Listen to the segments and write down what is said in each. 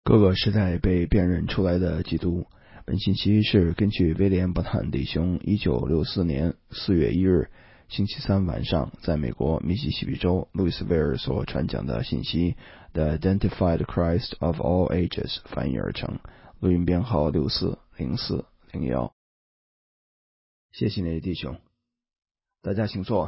各个时代被辨认出来的基督。本信息是根据威廉·伯坦弟兄1964年4月1日星期三晚上在美国密西西比州路易斯维尔所传讲的信息 The Identified Christ of All Ages 翻译而成，录音编号640401。谢谢你的弟兄，大家请坐。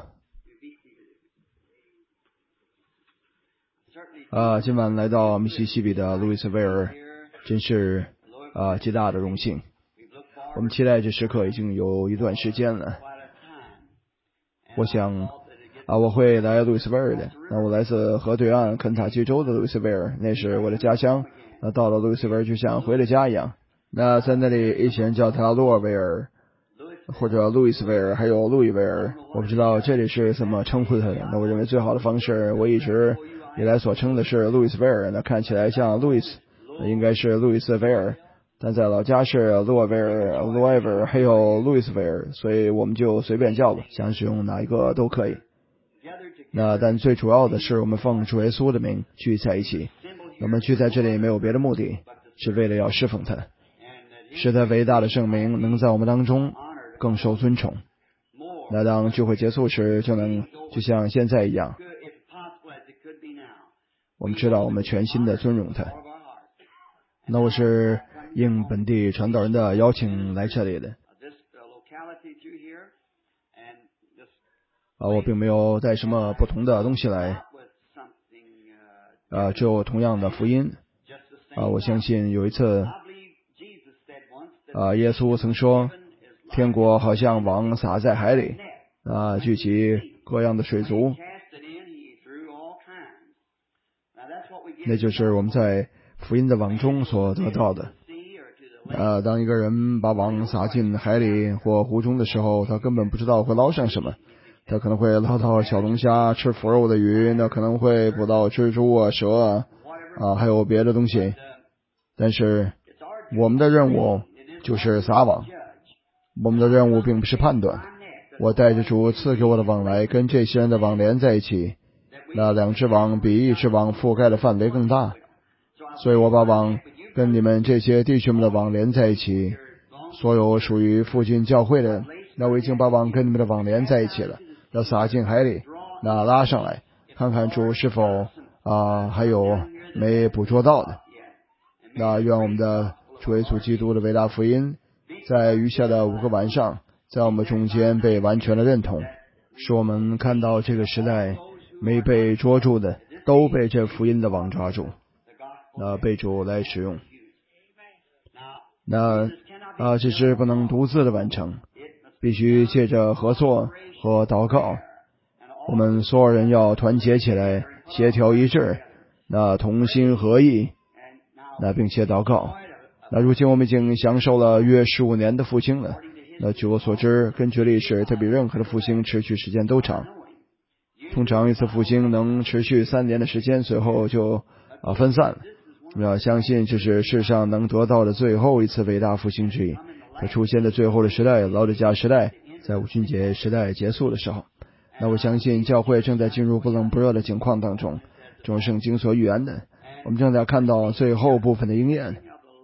今晚来到密西西比的路易斯维尔，真是极大的荣幸。我们期待这时刻已经有一段时间了。我想我会来路易斯维尔的。我来自河对岸肯塔基州的路易斯维尔，那是我的家乡。到了路易斯维尔就像回了家一样。在那里一些人叫他洛尔维尔或者路易斯维尔，还有路易维尔，我不知道这里是怎么称呼他的。我认为最好的方式，我一直以来所称的是路易斯维尔，看起来像路易斯，应该是路易斯维尔，但在老家是洛维尔、罗埃维尔还有路易斯维尔，所以我们就随便叫吧，想使用哪一个都可以。但最主要的是我们奉主耶稣的名聚在一起。我们聚在这里没有别的目的，是为了要侍奉他，使他伟大的圣名能在我们当中更受尊崇。当聚会结束时，就像现在一样，我们知道我们全心的尊荣他。我是应本地传道人的邀请来这里的。我并没有带什么不同的东西来，只有同样的福音。我相信有一次耶稣曾说，天国好像网撒在海里，聚集各样的水族。那就是我们在福音的网中所得到的。当一个人把网撒进海里或湖中的时候，他根本不知道会捞上什么。他可能会捞到小龙虾、吃腐肉的鱼，可能会捕到蜘蛛蛇还有别的东西。但是我们的任务就是撒网，我们的任务并不是判断。我带着主赐给我的网来跟这些人的网连在一起，两只网比一只网覆盖的范围更大，所以我把网跟你们这些弟兄们的网连在一起。所有属于附近教会的，我已经把网跟你们的网连在一起了，要撒进海里，拉上来，看看主是否还有没捕捉到的。愿我们的主耶稣基督的伟大福音在余下的5个晚上在我们中间被完全的认同，使我们看到这个时代没被捉住的都被这福音的网抓住，被主来使用。这是不能独自的完成，必须借着合作和祷告。我们所有人要团结起来，协调一致，同心合意，并且祷告。如今我们已经享受了约15年的复兴了。据我所知，根据历史，它比任何的复兴持续时间都长。通常一次复兴能持续3年的时间，随后就分散了。我们要相信这是世上能得到的最后一次伟大复兴之一。它出现的最后的时代，老底嘉时代，在五旬节时代结束的时候。我相信教会正在进入不冷不热的境况当中，正如圣经所预言的，我们正在看到最后部分的应验。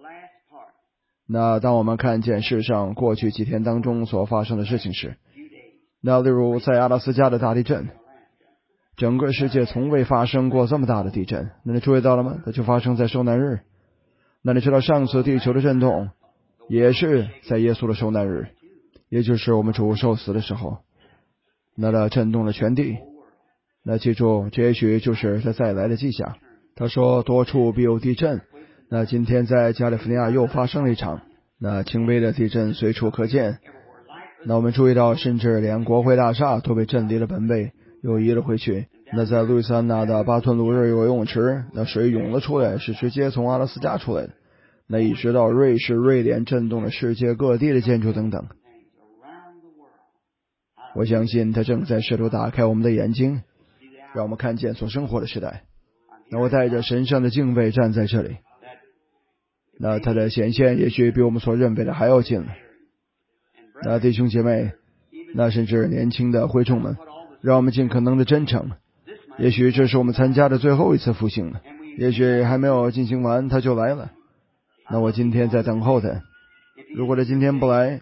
当我们看见世上过去几天当中所发生的事情时，例如在阿拉斯加的大地震，整个世界从未发生过这么大的地震。你注意到了吗？它就发生在受难日。你知道上次地球的震动也是在耶稣的受难日，也就是我们主受死的时候，震动了全地。记住，这也许就是他再来的迹象。他说多处必有地震。今天在加利福尼亚又发生了一场轻微的地震，随处可见。我们注意到，甚至连国会大厦都被震离了本位，又移了回去。在路易斯安那的巴顿鲁日有游泳池，水涌了出来，是直接从阿拉斯加出来的。一直到瑞士、瑞典，震动了世界各地的建筑等等。我相信他正在试图打开我们的眼睛，让我们看见所生活的时代。我带着神圣的敬畏站在这里。他的显现也许比我们所认为的还要近了。弟兄姐妹，甚至年轻的会众们，让我们尽可能的真诚。也许这是我们参加的最后一次复兴了。 也许还没有进行完他就来了，那我今天在等候他。如果他今天不来，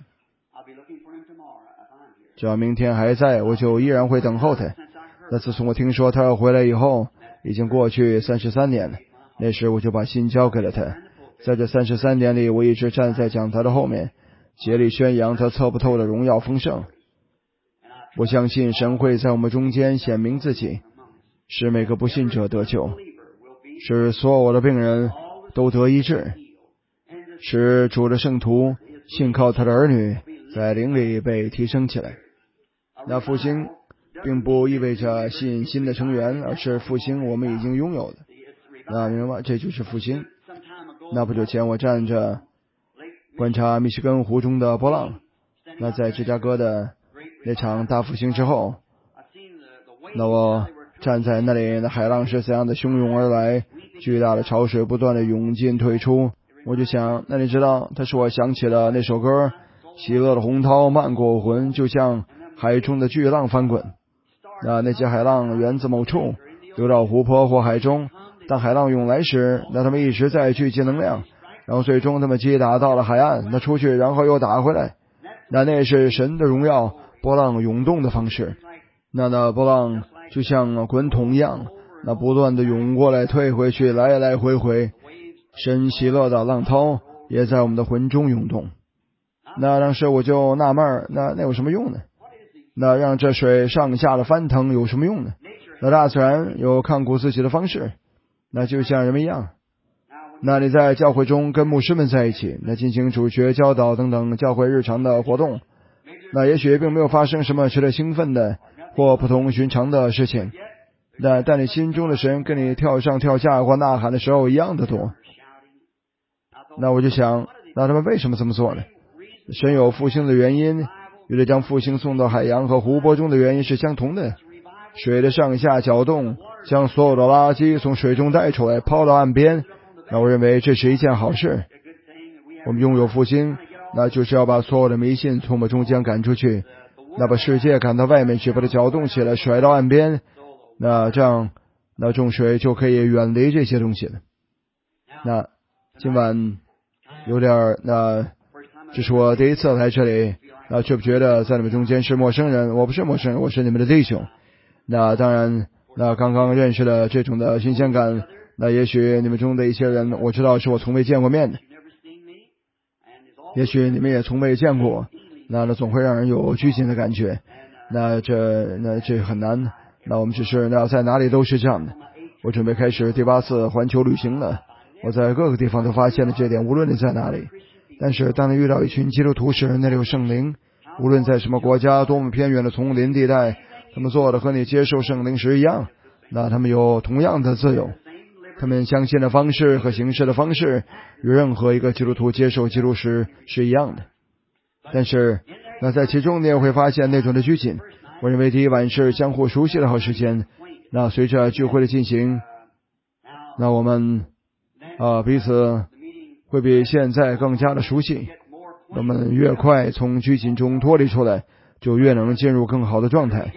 只要明天还在，我就依然会等候他。那自从我听说他要回来以后，已经过去33年了，那时我就把心交给了他。在这33年里，我一直站在讲台的后面，竭力宣扬他测不透的荣耀丰盛。我相信神会在我们中间显明自己，使每个不信者得救，使所有的病人都得医治，使主的圣徒信靠他的儿女在灵里被提升起来。那复兴并不意味着吸引新的成员，而是复兴我们已经拥有的。那明白吗？这就是复兴。那不久前我站着观察密西根湖中的波浪，那在芝加哥的那场大复兴之后，那我站在那里，那海浪是怎样的汹涌而来，巨大的潮水不断的涌进退出。我就想，那你知道，它使我想起了那首歌，喜乐的洪涛漫过我魂，就像海中的巨浪翻滚。那些海浪源自某处，流到湖泊或海中。当海浪涌来时，那他们一直在聚集能量，然后最终他们击打到了海岸，那出去然后又打回来。那是神的荣耀，波浪涌动的方式。那波浪就像滚筒一样，那不断的涌过来退回去，来来回回。神喜乐的浪涛也在我们的魂中涌动。那当时我就纳闷，那有什么用呢？那让这水上下的翻腾有什么用呢？那大自然有看顾自己的方式，那就像人们一样。那你在教会中跟牧师们在一起，那进行主学教导等等教会日常的活动，那也许并没有发生什么值得兴奋的或不同寻常的事情，但你心中的神跟你跳上跳下或呐喊的时候一样的多。那我就想，那他们为什么这么做呢？神有复兴的原因，与了将复兴送到海洋和湖泊中的原因是相同的。水的上下搅动，将所有的垃圾从水中带出来，抛到岸边。那我认为这是一件好事。我们拥有复兴，那就是要把所有的迷信从我们中间赶出去，那把世界赶到外面去，把它搅动起来，甩到岸边。那这样，那众水就可以远离这些东西了。那今晚有点这是我第一次来这里，觉不觉得在你们中间是陌生人？我不是陌生人，我是你们的弟兄。那当然，那刚刚认识了这种的新鲜感，那也许你们中的一些人，我知道是我从未见过面的，也许你们也从未见过，那总会让人有拘谨的感觉。那这很难。那我们只是在哪里都是这样的。我准备开始第8次环球旅行了，我在各个地方都发现了这点，无论你在哪里。但是当你遇到一群基督徒时，那里有圣灵，无论在什么国家，多么偏远的丛林地带，他们做的和你接受圣灵时一样，那他们有同样的自由，他们相信的方式和行事的方式与任何一个基督徒接受基督时是一样的。但是那在其中你也会发现那种的拘谨。我认为第一晚是相互熟悉的好时间，那随着聚会的进行，那我们彼此会比现在更加的熟悉。我们越快从拘谨中脱离出来，就越能进入更好的状态。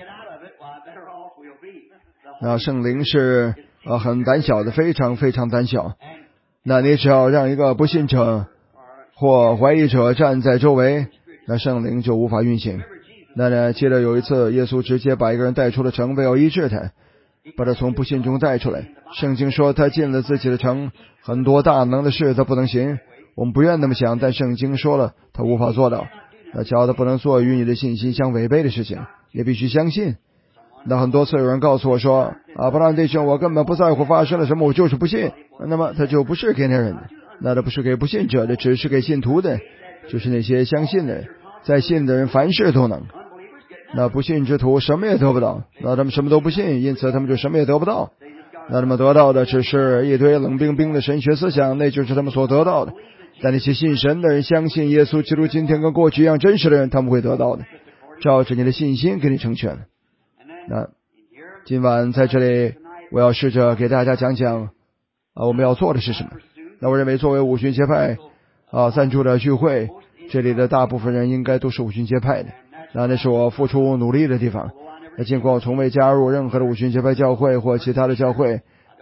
那圣灵是很胆小的，非常非常胆小。那你只要让一个不信者或怀疑者站在周围，那圣灵就无法运行。记得有一次耶稣直接把一个人带出了城，为要医治他，把他从不信中带出来。圣经说他进了自己的城，很多大能的事他不能行。我们不愿那么想，但圣经说了他无法做到。那只要他不能做与你的信心相违背的事情，你必须相信。那很多次有人告诉我说，不然弟兄，我根本不在乎发生了什么，我就是不信。那么他就不是给那人的，那他不是给不信者的，只是给信徒的，就是那些相信的人。在信的人凡事都能，那不信之徒什么也得不到，那他们什么都不信，因此他们就什么也得不到。那他们得到的只是一堆冷冰冰的神学思想，那就是他们所得到的。但那些信神的人，相信耶稣基督今天跟过去一样真实的人，他们会得到的，照着你的信心给你成全。那今晚在这里我要试着给大家讲讲我们要做的是什么。那我认为作为五旬节派赞助的聚会，这里的大部分人应该都是五旬节派的，那是我付出努力的地方。那尽管我从未加入任何的五旬节派教会或其他的教会，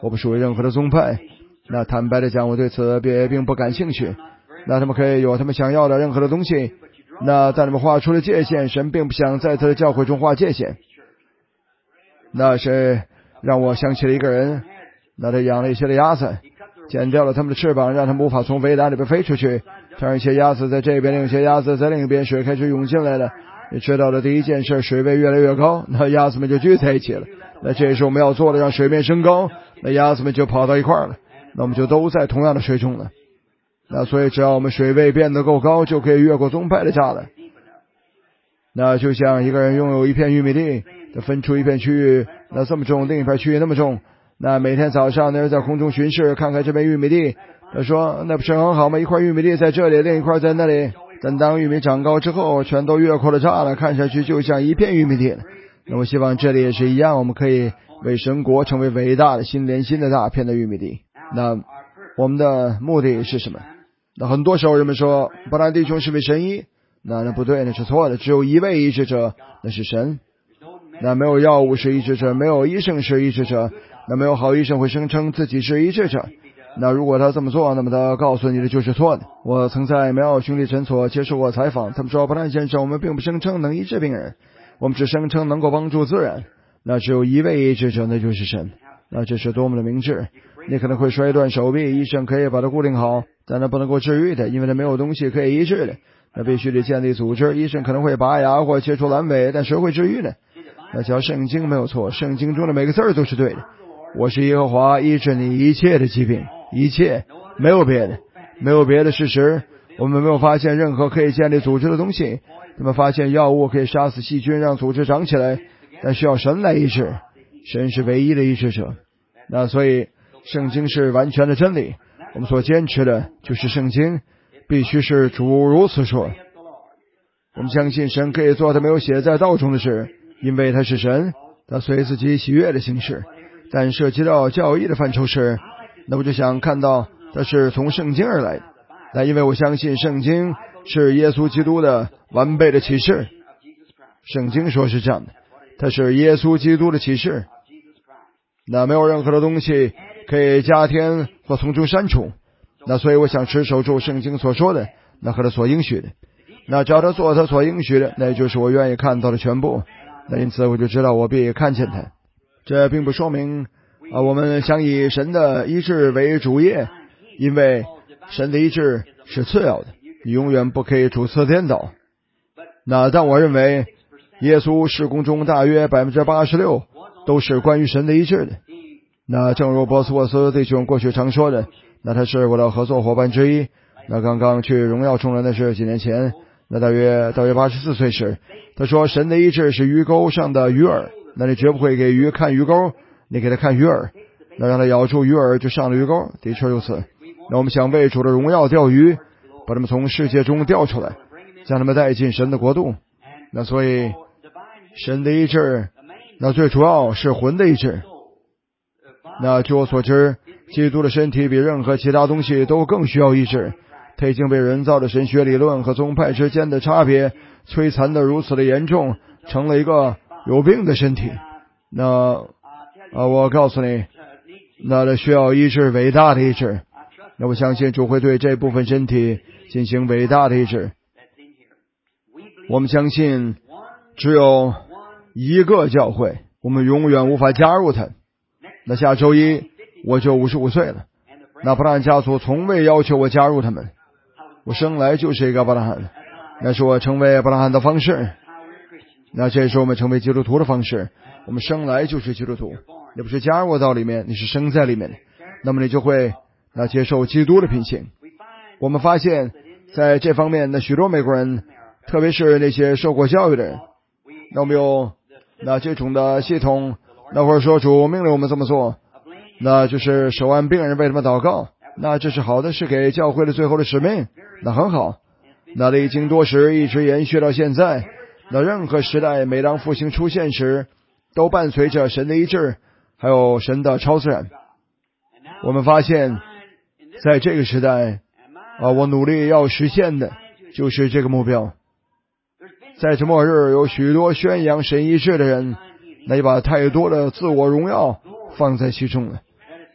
我不属于任何的宗派。那坦白的讲，我对此并不感兴趣。那他们可以有他们想要的任何的东西。那在你们画出了界限，神并不想在他的教会中画界限。那是让我想起了一个人，那他养了一些的鸭子，剪掉了他们的翅膀，让他们无法从围栏里边飞出去。这样一些鸭子在这边，另一些鸭子在另一边，水开始涌进来了。你知道的第一件事，水位越来越高，那鸭子们就聚在一起了。那这也是我们要做的，让水面升高，那鸭子们就跑到一块儿了，那我们就都在同样的水中了。那所以只要我们水位变得够高，就可以越过宗派的栅栏。那就像一个人拥有一片玉米地，他分出一片区域，那这么重，另一片区域那么重。那每天早上那人在空中巡视，看看这片玉米地，他说那不是很好吗？一块玉米地在这里，另一块在那里。但当玉米长高之后，全都越过了栅栏，看上去就像一片玉米地了。那我希望这里也是一样，我们可以为神国成为伟大的新连心的大片的玉米地。那我们的目的是什么？那很多时候人们说伯兰弟兄是位神医，那不对，那是错的。只有一位医治者，那是神。那没有药物是医治者，没有医生是医治者，那没有好医生会声称自己是医治者。那如果他这么做，那么他告诉你的就是错的。我曾在梅奥兄弟诊所接受过采访，他们说伯兰先生，我们并不声称能医治病人，我们只声称能够帮助自然。那只有一位医治者，那就是神。那这是多么的明智。你可能会摔断手臂，医生可以把它固定好，但那不能够治愈的，因为它没有东西可以医治的。那必须得建立组织，医生可能会拔牙或切除阑尾，但谁会治愈呢？那叫圣经没有错，圣经中的每个字都是对的。我是耶和华，医治你一切的疾病，一切，没有别的，没有别的事实。我们没有发现任何可以建立组织的东西。他们发现药物可以杀死细菌，让组织长起来，但需要神来医治。神是唯一的医治者。那所以圣经是完全的真理，我们所坚持的就是圣经，必须是主如此说。我们相信神可以做他没有写在道中的事，因为他是神，他随自己喜悦的形式。但涉及到教义的范畴时，那我就想看到它是从圣经而来的。那因为我相信圣经是耶稣基督的完备的启示，圣经说是这样的，它是耶稣基督的启示。那没有任何的东西可以加添或从中删除。那所以我想持守住圣经所说的，那和他所应许的。那只要他做他所应许的，那也就是我愿意看到的全部。那因此我就知道我必看见他。这并不说明我们想以神的医治为主业，因为神的医治是次要的，你永远不可以主次颠倒。那但我认为耶稣事工中大约 86% 都是关于神的医治的。那正如波斯沃斯弟兄过去常说的，那他是我的合作伙伴之一。那刚刚去荣耀中人的是几年前，那大约84岁时，他说神的医治是鱼钩上的鱼饵，那你绝不会给鱼看鱼钩，你给他看鱼饵，那让他咬住鱼饵就上了鱼钩。的确如此。那我们想为主的荣耀钓鱼，把他们从世界中钓出来，将他们带进神的国度。那所以神的医治，那最主要是魂的医治。那据我所知，基督的身体比任何其他东西都更需要医治。他已经被人造的神学理论和宗派之间的差别摧残得如此的严重，成了一个有病的身体。那我告诉你，那需要医治，伟大的医治。那我相信主会对这部分身体进行伟大的医治。我们相信只有一个教会，我们永远无法加入它。那下周一我就55岁了，那伯拉罕家族从未要求我加入他们，我生来就是一个伯拉罕，那是我成为伯拉罕的方式。那这是我们成为基督徒的方式，我们生来就是基督徒，你不是加入到里面，你是生在里面，那么你就会接受基督的品性。我们发现在这方面，那许多美国人，特别是那些受过教育的人，那我们有这种的系统，那或者说主命令我们这么做，那就是手按病人为他们祷告，那这是好的，是给教会的最后的使命，那很好。那历经多时，一直延续到现在。那任何时代每当复兴出现时，都伴随着神的医治，还有神的超自然。我们发现在这个时代我努力要实现的就是这个目标。在这末日有许多宣扬神医治的人，那也把太多的自我荣耀放在其中了，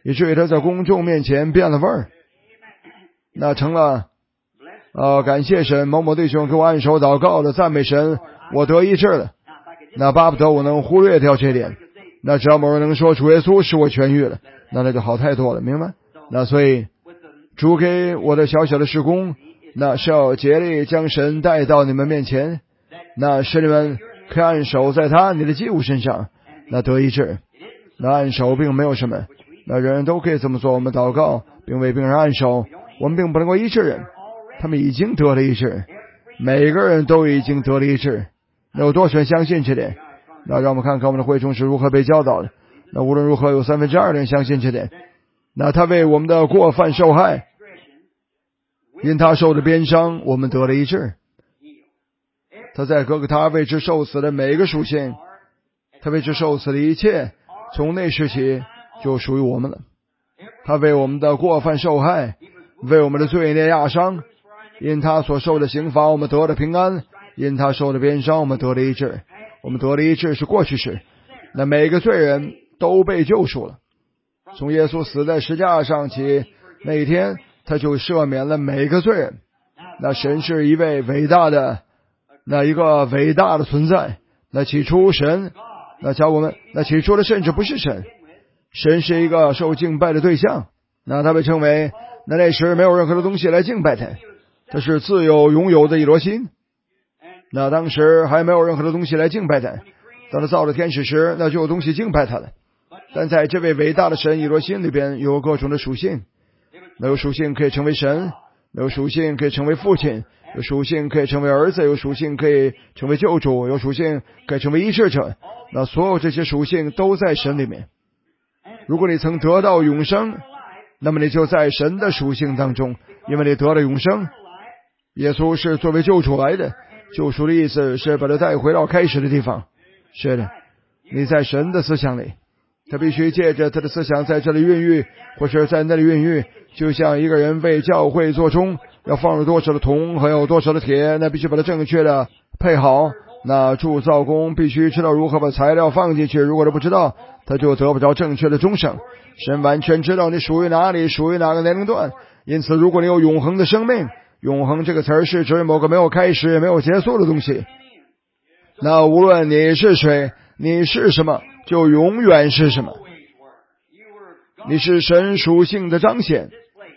以至于他在公众面前变了味儿，那成了感谢神，某某弟兄给我按手祷告了，赞美神，我得医治了。那巴不得我能忽略掉这点，那只要某人能说主耶稣使我痊愈了，那就好太多了，明白？那所以主给我的小小的事工，那是要竭力将神带到你们面前，那使你们可以按手在你的祭物身上，那得医治。那按手并没有什么，那人人都可以这么做。我们祷告并为病人按手，我们并不能够医治人，他们已经得了医治，每个人都已经得了医治。那有多少人相信这点？那让我们看看我们的会众是如何被教导的。那无论如何有2/3的人相信这点。那他为我们的过犯受害，因他受的鞭伤我们得了医治。他在各个他为之受死的每一个属性，他为之受死的一切，从那时起就属于我们了。他为我们的过犯受害，为我们的罪孽压伤，因他所受的刑罚我们得了平安，因他受的鞭伤我们得了医治。我们得了医治是过去式，那每个罪人都被救赎了。从耶稣死在十字架上起，那一天他就赦免了每个罪人。那神是一位伟大的，那一个伟大的存在。那起初神，那教我们，那起初的甚至不是神，神是一个受敬拜的对象。那他被称为，那时没有任何的东西来敬拜他，他是自有拥有的以罗心。那当时还没有任何的东西来敬拜他，当他造了天使时，那就有东西敬拜他了。但在这位伟大的神以罗心里边有各种的属性，那有属性可以成为神，有属性可以成为父亲，有属性可以成为儿子，有属性可以成为救主，有属性可以成为医治者。那所有这些属性都在神里面。如果你曾得到永生，那么你就在神的属性当中，因为你得了永生。耶稣是作为救主来的，救赎的意思是把他带回到开始的地方。是的，你在神的思想里，他必须借着他的思想在这里孕育，或是在那里孕育。就像一个人为教会做钟，要放入多少的铜还有多少的铁，那必须把它正确的配好。那铸造工必须知道如何把材料放进去，如果他不知道，他就得不着正确的钟声。神完全知道你属于哪里，属于哪个年龄段。因此如果你有永恒的生命，永恒这个词儿是指某个没有开始也没有结束的东西。那无论你是谁，你是什么，就永远是什么。你是神属性的彰显，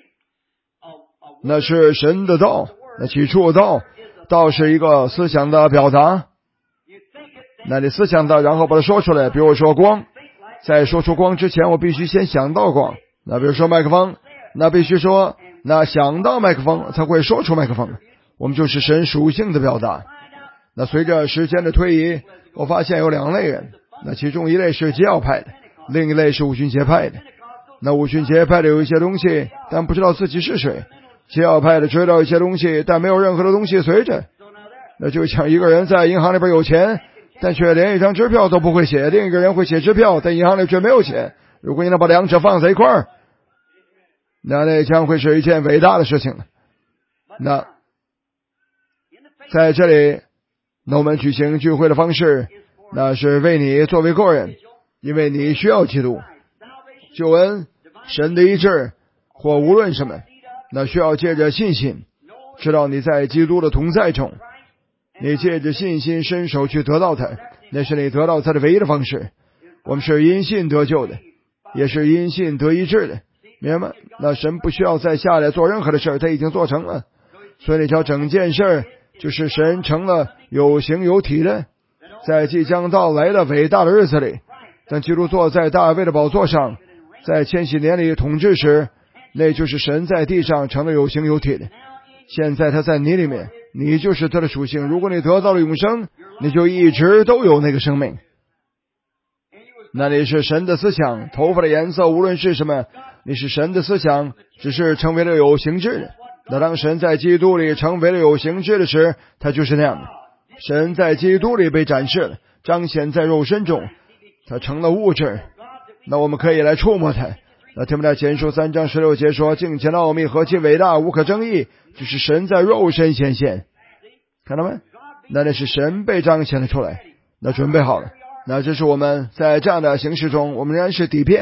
那是神的道。那起初的道，道是一个思想的表达。那你思想的，然后把它说出来。比如说光，在说出光之前，我必须先想到光。那比如说麦克风，那必须说，那想到麦克风才会说出麦克风。我们就是神属性的表达。那随着时间的推移，我发现有2类人，那其中一类是基要派的，另一类是五旬节派的。那五旬节派的有一些东西，但不知道自己是谁；基要派的知道一些东西，但没有任何的东西随着。那就像一个人在银行里边有钱，但却连一张支票都不会写；另一个人会写支票，但银行里却没有钱。如果你能把两者放在一块儿，那将会是一件伟大的事情。那在这里，那我们举行聚会的方式，那是为你作为个人，因为你需要基督救恩、神的医治或无论什么，那需要借着信心知道你在基督的同在中，你借着信心伸手去得到它，那是你得到它的唯一的方式。我们是因信得救的，也是因信得医治的，明白吗？那神不需要再下来做任何的事，他已经做成了。所以你瞧，整件事就是神成了有形有体的，在即将到来的伟大的日子里，当基督坐在大卫的宝座上，在千禧年里统治时，那就是神在地上成了有形有体的。现在他在你里面，你就是他的属性。如果你得到了永生，你就一直都有那个生命。那你是神的思想，头发的颜色无论是什么，你是神的思想，只是成为了有形质的。那当神在基督里成为了有形质的时，他就是那样的。神在基督里被展示了，彰显在肉身中，他成了物质。那我们可以来触摸它。那提摩太前书3章16节说，敬虔的奥秘何其伟大，无可争议，就是神在肉身显现。看到没？那是神被彰显了出来，那准备好了。那这是我们在这样的形式中，我们仍然是底片，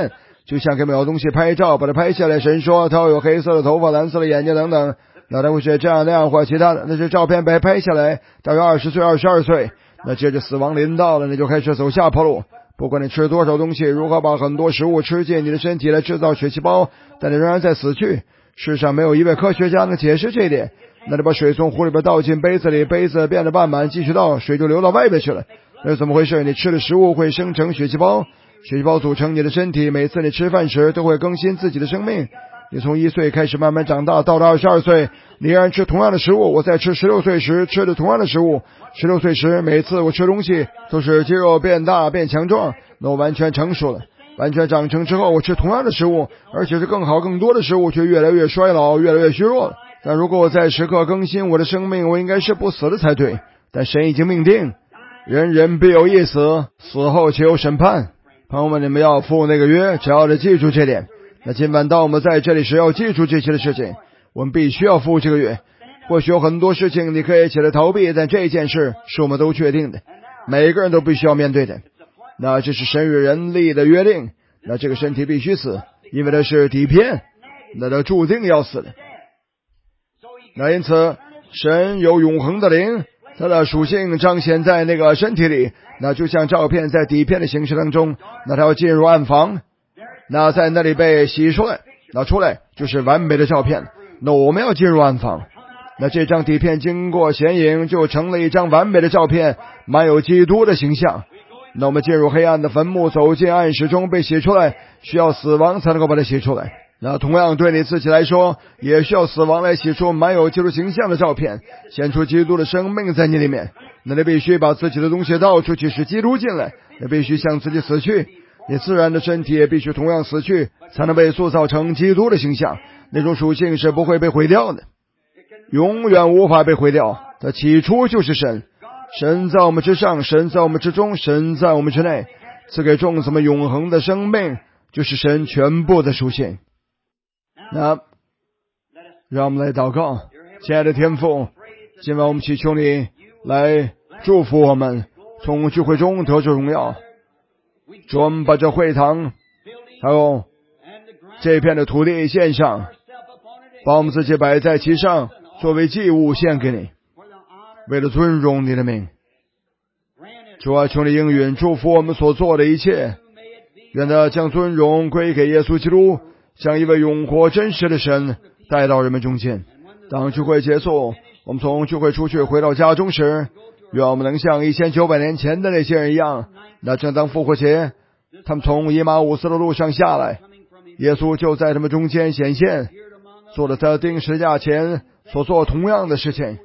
就像给某样东西拍照，把它拍下来。神说他有黑色的头发、蓝色的眼睛等等，那他会是这样那样或其他的。那些照片被拍下来，大约20岁、22岁，那接着死亡临到了，那就开始走下坡路。不管你吃多少东西，如何把很多食物吃进你的身体来制造血细胞，但你仍然在死去。世上没有一位科学家能解释这一点。那你把水从壶里边倒进杯子里，杯子变得半满，继续倒，水就流到外边去了。那是怎么回事？你吃的食物会生成血细胞，血细胞组成你的身体，每次你吃饭时都会更新自己的生命。你从1岁开始慢慢长大，到了22岁，你依然吃同样的食物。我在吃16岁时吃的同样的食物，16岁时每次我吃东西都是肌肉变大变强壮，那我完全成熟了。完全长成之后，我吃同样的食物，而且是更好更多的食物，却越来越衰老，越来越虚弱了。但如果我在时刻更新我的生命，我应该是不死的才对。但神已经命定，人人必有一死，死后且有审判。朋友们，你们要赴那个约，只要记住这点。那今晚当我们在这里时，要记住这些的事情，我们必须要赴这个约。或许有很多事情你可以起来逃避，但这件事是我们都确定的，每个人都必须要面对的。那这是神与人立的约定，那这个身体必须死，因为它是底片，那它注定要死的。那因此神有永恒的灵，它的属性彰显在那个身体里，那就像照片在底片的形式当中，那它要进入暗房，那在那里被洗出来，那出来就是完美的照片。那我们要进入暗房，那这张底片经过显影就成了一张完美的照片，满有基督的形象。那我们进入黑暗的坟墓，走进暗室中被洗出来，需要死亡才能够把它洗出来。那同样对你自己来说，也需要死亡来洗出满有基督形象的照片，显出基督的生命在你里面。那你必须把自己的东西倒出去，使基督进来。你必须向自己死去，你自然的身体也必须同样死去，才能被塑造成基督的形象。那种属性是不会被毁掉的，永远无法被毁掉。它起初就是神，神在我们之上，神在我们之中，神在我们之内，赐给众子们永恒的生命，就是神全部的属性。那让我们来祷告。亲爱的天父，今晚我们祈求你来祝福我们，从聚会中得着荣耀。主，我们把这会堂还有这片的土地献上，把我们自己摆在其上，作为祭物献给你，为了尊荣你的名。主啊，求你应允祝福我们所做的一切，愿他将尊荣归给耶稣基督，将一位永活真实的神带到人们中间。当聚会结束，我们从聚会出去回到家中时，愿我们能像1900年前的那些人一样，那正当复活节，他们从以马忤斯的路上下来，耶稣就在他们中间显现，做了他钉十字架前所做同样的事情。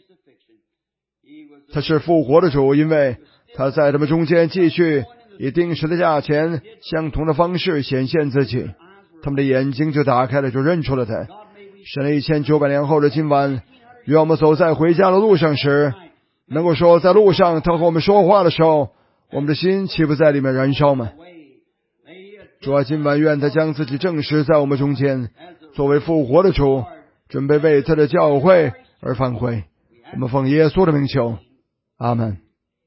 他是复活的主，因为他在他们中间继续以钉十字架前相同的方式显现自己，他们的眼睛就打开了，就认出了他。神1900年后的今晚，愿我们走在回家的路上时，能够说在路上他和我们说话的时候，我们的心岂不在里面燃烧吗？主啊，今晚愿他将自己证实在我们中间，作为复活的主，准备为他的教会而返回。我们奉耶稣的名求，阿们。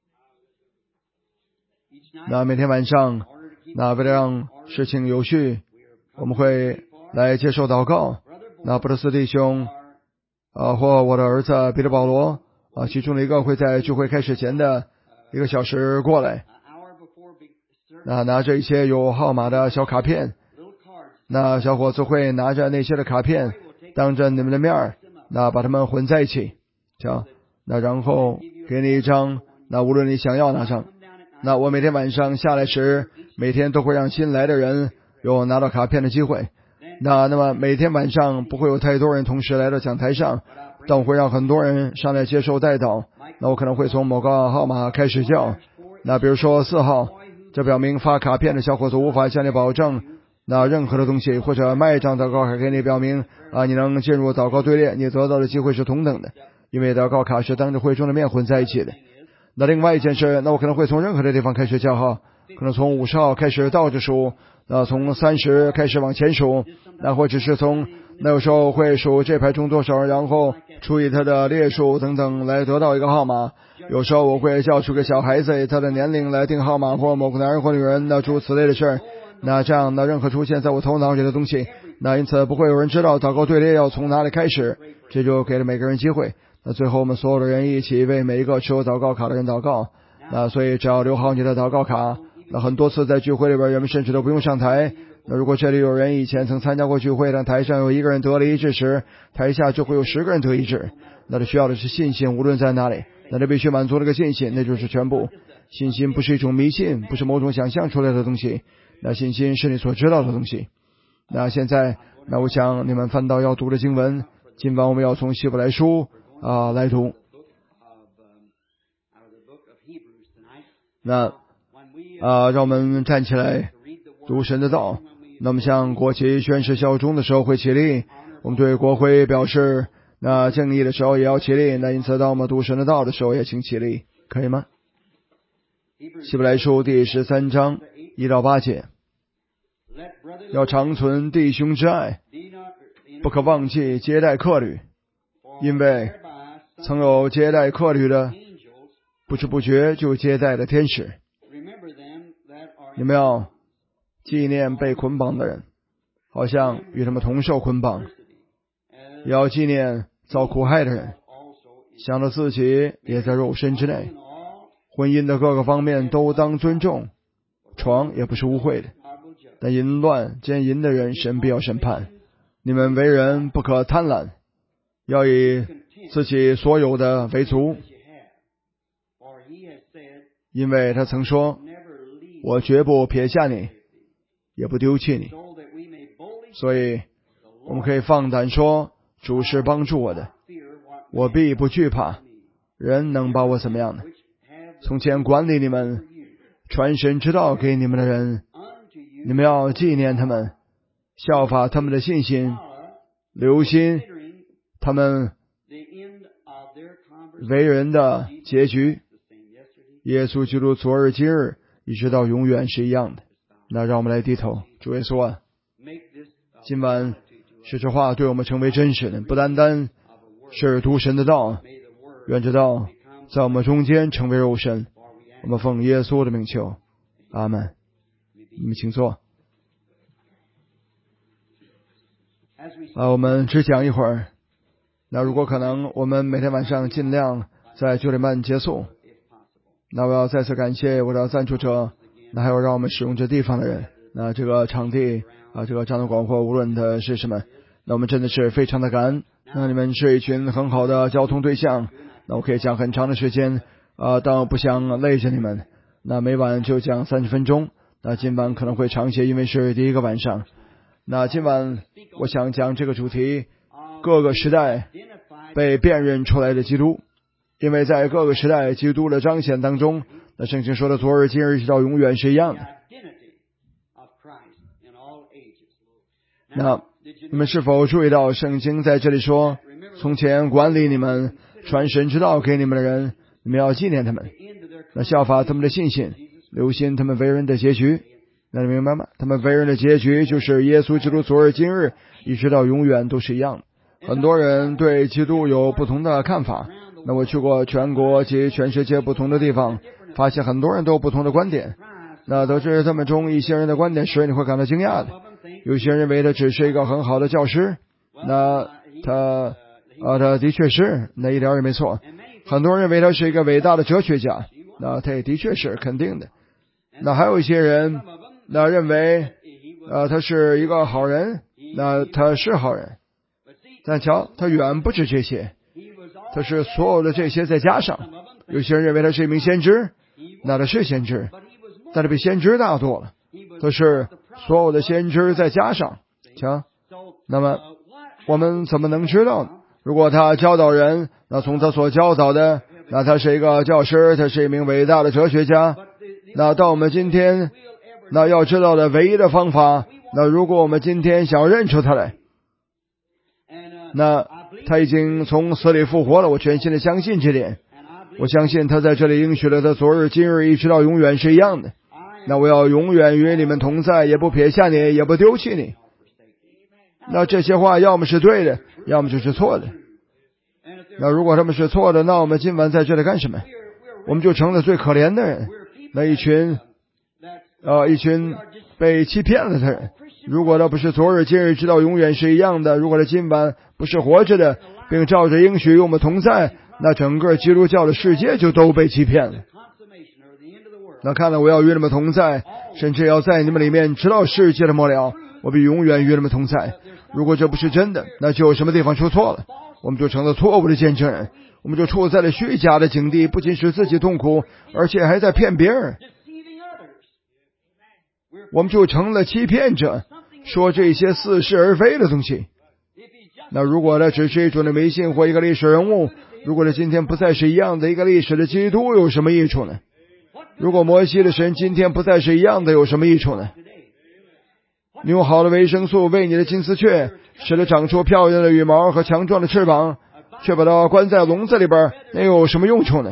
那每天晚上，那为了让事情有序，我们会来接受祷告。那布鲁斯弟兄或我的儿子彼得保罗其中的一个会在聚会开始前的1个小时过来，那拿着一些有号码的小卡片，那小伙子会拿着那些的卡片，当着你们的面那把它们混在一起，那然后给你一张，那无论你想要哪张。那我每天晚上下来时，每天都会让新来的人有拿到卡片的机会。那么每天晚上不会有太多人同时来到讲台上，但我会让很多人上来接受代祷。那我可能会从某个号码开始叫，那比如说4号，这表明发卡片的小伙子无法向你保证那任何的东西，或者卖一张祷告卡给你，表明你能进入祷告队列，你得到的机会是同等的，因为祷告卡是当着会众的面混在一起的。那另外一件事，那我可能会从任何的地方开始叫号，可能从50号开始倒着数，那从30开始往前数，那或者是从那有时候会数这排中多少，然后除以他的列数等等来得到一个号码。有时候我会叫出个小孩子他的年龄来定号码，或某个男人或女人，那诸如此类的事。 那这样的任何出现在我头脑里的东西，那因此不会有人知道祷告队列要从哪里开始，这就给了每个人机会。那最后我们所有的人一起为每一个持有祷告卡的人祷告。那所以只要留好你的祷告卡。那很多次在聚会里边，人们甚至都不用上台。那如果这里有人以前曾参加过聚会，当台上有一个人得了医治时，台下就会有10个人得医治。那这需要的是信心，无论在哪里，那这必须满足这个信心，那就是全部。信心不是一种迷信，不是某种想象出来的东西，那信心是你所知道的东西。那现在，那我想你们翻到要读的经文，今晚我们要从希伯来书来读。那让我们站起来读神的道。那么像国旗宣誓效忠的时候会起立，我们对国徽表示那敬意的时候也要起立。那因此当我们读神的道的时候也请起立，可以吗？希伯来书第13章1到8节，要长存弟兄之爱，不可忘记接待客旅，因为曾有接待客旅的，不知不觉就接待了天使。你们要纪念被捆绑的人，好像与他们同受捆绑，也要纪念遭苦害的人，想到自己也在肉身之内。婚姻的各个方面都当尊重，床也不是污秽的，但淫乱奸淫的人神必要审判。你们为人不可贪婪，要以自己所有的为足，因为他曾说，我绝不撇下你，也不丢弃你。所以我们可以放胆说，主是帮助我的，我必不惧怕，人能把我怎么样呢？从前管理你们传神之道给你们的人，你们要纪念他们，效法他们的信心，留心他们为人的结局。耶稣基督昨日今日一直到永远是一样的。那让我们来低头。主耶稣啊，今晚是这话对我们成为真实的，不单单是读神的道，愿这道在我们中间成为肉身。我们奉耶稣的名求，阿们。你们请坐。我们只讲一会儿。那如果可能，我们每天晚上尽量在9点半结束。那我要再次感谢我的赞助者，那还有让我们使用这地方的人。那这个场地这个张的广阔，无论的是什么，那我们真的是非常的感恩。那你们是一群很好的交通对象，那我可以讲很长的时间但我不想累着你们。那每晚就讲30分钟，那今晚可能会长一些，因为是第一个晚上。那今晚我想讲这个主题，各个时代被辨认出来的基督。因为在各个时代基督的彰显当中，那圣经说的昨日今日直到永远是一样的。那你们是否注意到圣经在这里说，从前管理你们传神之道给你们的人，你们要纪念他们，那效法他们的信心，留心他们为人的结局。那你明白吗？他们为人的结局就是耶稣基督昨日今日一直到永远都是一样的。很多人对基督有不同的看法。那我去过全国及全世界不同的地方，发现很多人都有不同的观点。那得知他们中一些人的观点时，你会感到惊讶的。有些人认为他只是一个很好的教师，那他的确是，那一点也没错。很多人认为他是一个伟大的哲学家，那他也的确是肯定的。那还有一些人那认为他是一个好人，那他是好人，但瞧，他远不止这些，他是所有的这些再加上。有些人认为他是一名先知，那他是先知，但他比先知大多了，他是所有的先知再加上。瞧，那么我们怎么能知道呢？如果他教导人，那从他所教导的，那他是一个教师，他是一名伟大的哲学家。那到我们今天那要知道的唯一的方法，那如果我们今天想认出他来，那他已经从死里复活了，我全心的相信这点。我相信他在这里应许了，他昨日今日一直到永远是一样的。那我要永远与你们同在，也不撇下你，也不丢弃你。那这些话要么是对的，要么就是错的。那如果他们是错的，那我们今晚在这里干什么？我们就成了最可怜的人。那一群一群被欺骗了的人。如果他不是昨日今日直到永远是一样的，如果他今晚不是活着的，并照着应许与我们同在，那整个基督教的世界就都被欺骗了。那看来我要与你们同在，甚至要在你们里面直到世界的末了，我必永远与你们同在。如果这不是真的，那就有什么地方出错了，我们就成了错误的见证人，我们就处在了虚假的境地，不仅使自己痛苦，而且还在骗别人，我们就成了欺骗者，说这些似是而非的东西。那如果他只是一种的迷信或一个历史人物，如果他今天不再是一样的一个历史的基督，有什么益处呢？如果摩西的神今天不再是一样的，有什么益处呢？你用好的维生素喂你的金丝雀，使它长出漂亮的羽毛和强壮的翅膀，却把它关在笼子里边，那有什么用处呢？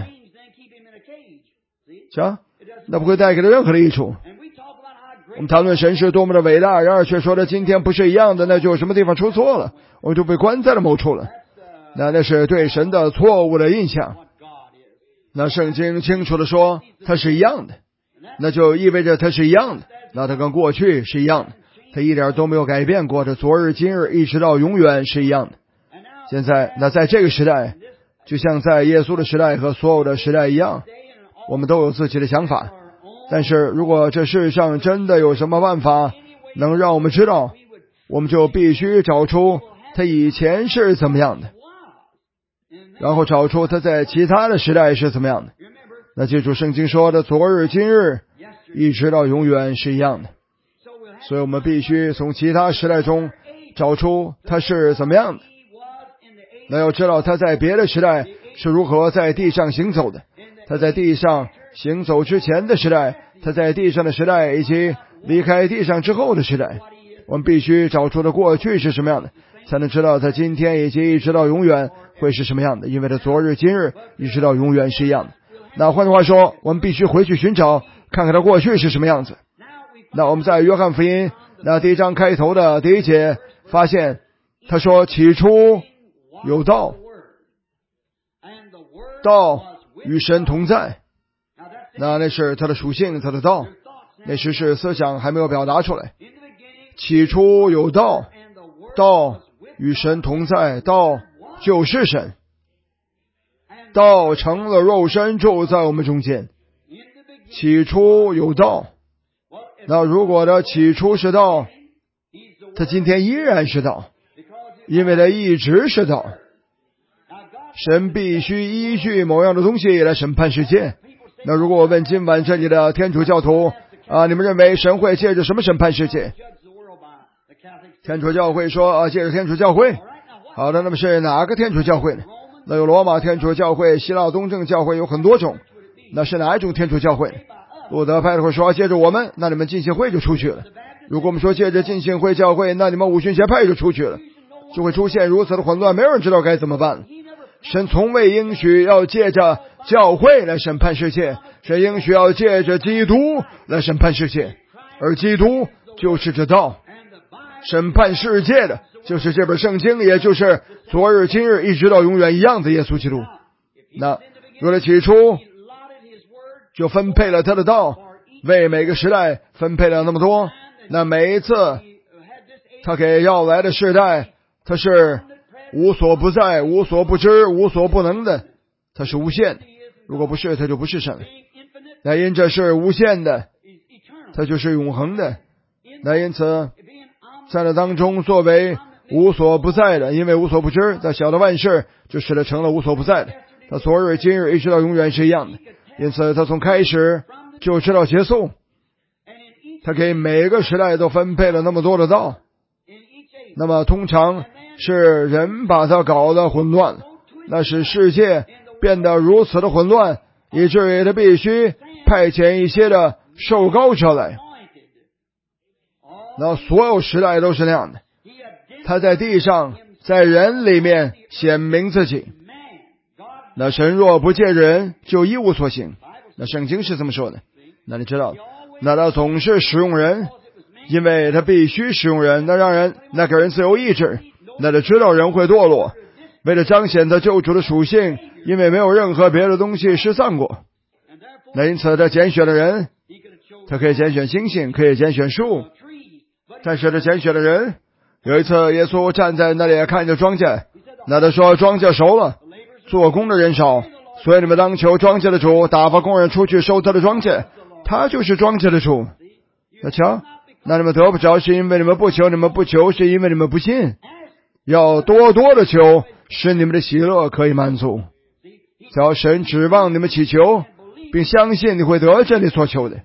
那不会带给他任何的益处。我们谈论神是多么的伟大，然而却说他今天不是一样的，那就有什么地方出错了，我们就被关在了某处了。那是对神的错误的印象。那圣经清楚的说它是一样的，那就意味着它是一样的，那它跟过去是一样的，它一点都没有改变过，这昨日今日一直到永远是一样的。现在那在这个时代，就像在耶稣的时代和所有的时代一样，我们都有自己的想法，但是如果这世上真的有什么办法能让我们知道，我们就必须找出他以前是怎么样的，然后找出他在其他的时代是怎么样的。那记住圣经说的昨日今日一直到永远是一样的，所以我们必须从其他时代中找出他是怎么样的。那要知道他在别的时代是如何在地上行走的，他在地上行走之前的时代，他在地上的时代，以及离开地上之后的时代，我们必须找出的过去是什么样的，才能知道他今天以及一直到永远会是什么样的，因为他昨日今日一直到永远是一样的。那换句话说，我们必须回去寻找，看看他过去是什么样子。那我们在约翰福音那第一章开头的第一节发现，他说起初有道，道与神同在。那是他的属性，他的道，那时是思想还没有表达出来。起初有道，道与神同在，道就是神，道成了肉身住在我们中间。起初有道，那如果他起初是道，他今天依然是道，因为他一直是道。神必须依据某样的东西来审判世界。那如果我问今晚这里的天主教徒你们认为神会借着什么审判世界？天主教会说借着天主教会。好的，那么是哪个天主教会呢？那有罗马天主教会、希腊东正教会，有很多种。那是哪一种天主教会呢？路德派会说借着我们，那你们浸信会就出去了。如果我们说借着浸信会教会，那你们五旬节派就出去了，就会出现如此的混乱，没有人知道该怎么办了。神从未应许要借着教会来审判世界，神应许要借着基督来审判世界，而基督就是这道。审判世界的就是这本圣经，也就是昨日今日一直到永远一样的耶稣基督。那为了起初就分配了他的道，为每个时代分配了那么多，那每一次他给要来的世代，他是无所不在、无所不知、无所不能的，他是无限的。如果不是，他就不是神。那因这是无限的，他就是永恒的。那因此在那当中作为无所不在的，因为无所不知，在小的万事就使他成了无所不在的。他昨日今日一直到永远是一样的，因此他从开始就知道结束。他给每个时代都分配了那么多的道，那么通常是人把它搞得混乱，那使世界变得如此的混乱，以至于他必须派遣一些的受膏者来。那所有时代都是那样的，他在地上在人里面显明自己。那神若不借人，就一无所行。那圣经是这么说的。那你知道，那他总是使用人，因为他必须使用人，那给人自由意志。那他知道人会堕落，为了彰显他救主的属性，因为没有任何别的东西失散过。那因此他拣选了人， 他可以拣选星星，可以拣选树，但是他拣选的人。有一次耶稣站在那里看着庄稼，那他说庄稼熟了，做工的人少，所以你们当求庄稼的主打发工人出去收他的庄稼，他就是庄稼的主。那瞧，那你们得不着是因为你们不求，你们不求是因为你们不信，要多多的求，使你们的喜乐可以满足。叫神指望你们祈求，并相信你会得着你所求的。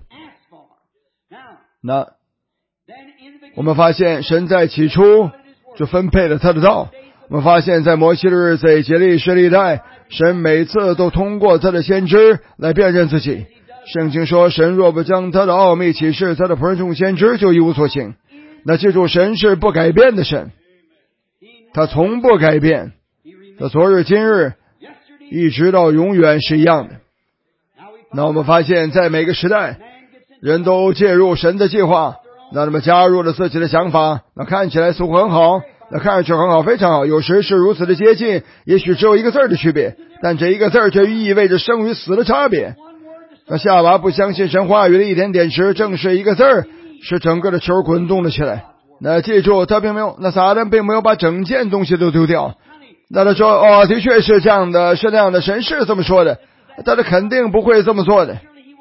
那我们发现神在起初就分配了他的道。我们发现在摩西的日子以及历史历代，神每次都通过他的先知来辨认自己。圣经说，神若不将他的奥秘启示他的仆人众先知，就一无所行。那记住，神是不改变的神，他从不改变，他昨日今日一直到永远是一样的。那我们发现在每个时代，人都介入神的计划，那他们加入了自己的想法，那看起来似乎很好，那看上去很好，非常好，有时是如此的接近，也许只有一个字的区别，但这一个字却意味着生与死的差别。那夏娃不相信神话语的一点点时，正是一个字使整个的球滚动了起来。那记住，撒旦并没有把整件东西都丢掉。那他说，的确是这样的，是那样的，神是这么说的，但他肯定不会这么做的。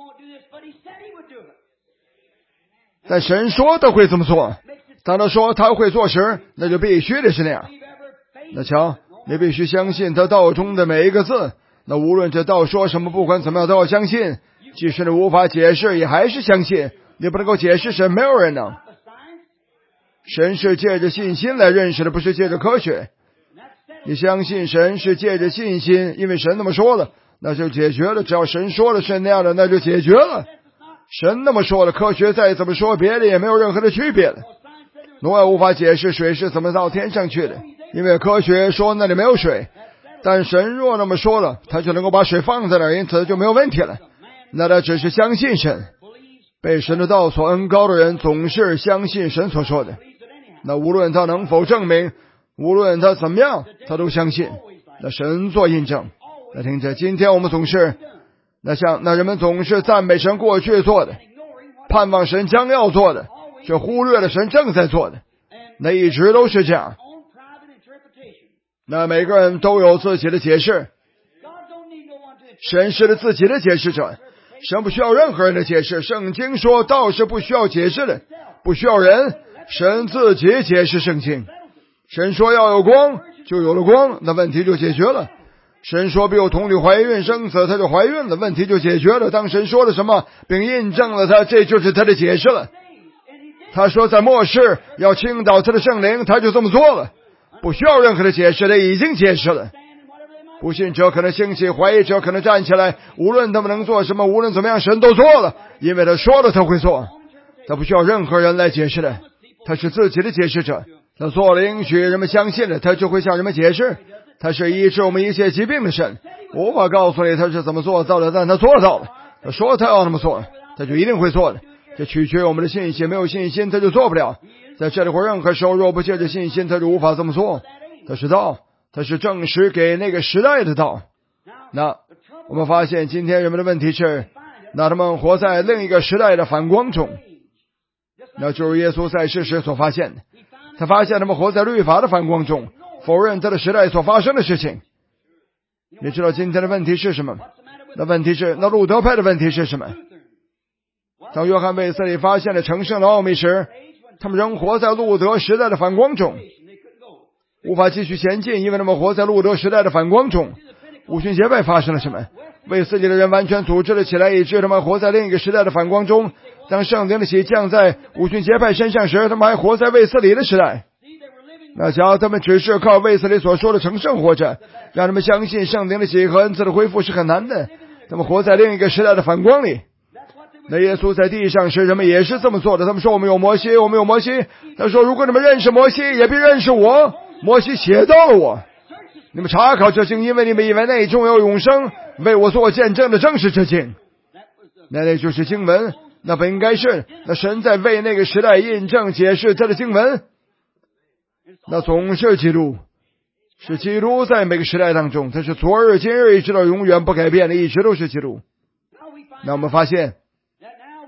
但神说他会这么做，当他说他会做时，那就必须得是那样。那瞧，你必须相信他道中的每一个字，那无论这道说什么，不管怎么样都要相信，即使你无法解释也还是相信。你不能够解释神，没有人能。神是借着信心来认识的，不是借着科学。你相信神是借着信心，因为神那么说了，那就解决了。只要神说了是那样的，那就解决了。神那么说了，科学再怎么说，别的也没有任何的区别了。挪亚无法解释水是怎么到天上去的，因为科学说那里没有水。但神若那么说了，他就能够把水放在那儿，因此就没有问题了。那他只是相信神。被神的道所恩膏的人总是相信神所说的。那无论他能否证明，无论他怎么样，他都相信。那神做印证。那听着，今天我们总是那人们总是赞美神过去做的，盼望神将要做的，却忽略了神正在做的。那一直都是这样。那每个人都有自己的解释，神是他自己的解释者，神不需要任何人的解释。圣经说道是不需要解释的，不需要人，神自己解释圣经。神说要有光，就有了光，那问题就解决了。神说必有童女怀孕生子，他就怀孕了，问题就解决了。当神说了什么并印证了他，这就是他的解释了。他说在末世要倾倒他的圣灵，他就这么做了，不需要任何的解释，他已经解释了。不信者可能兴起，怀疑者可能站起来，无论他们能做什么，无论怎么样，神都做了，因为他说了他会做，他不需要任何人来解释的，他是自己的解释者。他做了应许，人们相信了，他就会向人们解释。他是医治我们一切疾病的神，我无法告诉你他是怎么做到的，但他做到了。他说他要那么做，他就一定会做的。这取决于我们的信心，没有信心他就做不了。在这里或任何时候，若不借着信心，他就无法这么做。他是道，他是证实给那个时代的道。那我们发现今天人们的问题是，那他们活在另一个时代的反光中，那就是耶稣在世时所发现的。他发现他们活在律法的反光中，否认他的时代所发生的事情。你知道今天的问题是什么吗？那问题是，那路德派的问题是什么？当约翰卫斯理发现了成圣的奥秘时，他们仍活在路德时代的反光中，无法继续前进，因为他们活在路德时代的反光中。五旬节派发生了什么？卫斯理的人完全组织了起来，以致他们活在另一个时代的反光中。当圣灵的喜降在五旬节派身上时，他们还活在卫斯理的时代。那假如他们只是靠卫斯理所说的成圣活着，让他们相信圣灵的喜和恩赐的恢复是很难的。他们活在另一个时代的反光里。那耶稣在地上时，人们也是这么做的。他们说我们有摩西，我们有摩西。他说如果你们认识摩西，也必认识我。摩西写到了我。你们查考这经，因为你们以为内中有永生，为我做见证的正是这经。那就是经文，那不应该是。那神在为那个时代印证解释他的经文。那总是基督，是基督在每个时代当中，他是昨日今日一直到永远不改变的，一直都是基督。那我们发现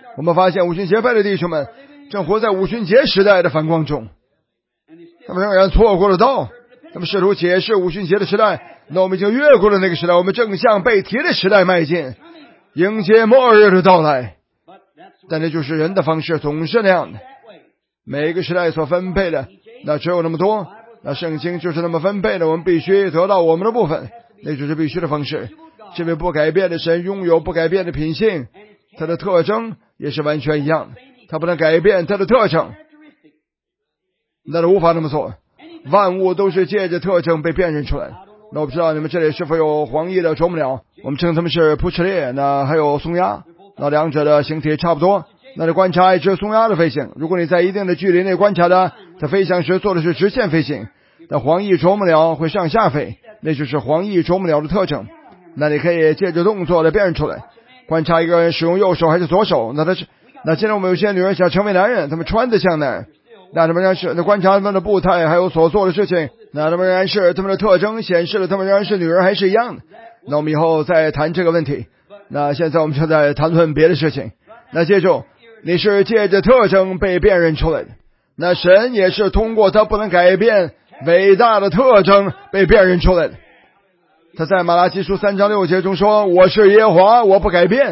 我们发现五旬节派的弟兄们正活在五旬节时代的反光中，他们仍然错过了道，他们试图解释五旬节的时代，那我们已经越过了那个时代，我们正向被提的时代迈进，迎接末日的到来。但这就是人的方式，总是那样的。每个时代所分配的那只有那么多，那圣经就是那么分配的，我们必须得到我们的部分，那就是必须的方式。这位不改变的神拥有不改变的品性，他的特征也是完全一样的，他不能改变他的特征，那都无法那么做。万物都是借着特征被辨认出来的。那我不知道你们这里是否有黄腣的啄木鸟，我们称它们是扑哧列，那还有松鸦，那两者的形体差不多。那你观察一只松鸦的飞行，如果你在一定的距离内观察它，它飞翔时做的是直线飞行，那黄腣啄木鸟会上下飞，那就是黄腣啄木鸟的特征。那你可以借着动作来辨认出来。观察一个人使用右手还是左手，那现在我们有些女人想成为男人，他们穿得像男人，那他们仍然是观察他们的步态还有所做的事情，那他们仍然是他们的特征显示了他们仍然是女人还是一样的。那我们以后再谈这个问题。那现在我们就在谈论别的事情。那记住，你是借着特征被辨认出来的，那神也是通过他不能改变伟大的特征被辨认出来的。他在马拉基书3章6节中说，我是耶和华，我不改变。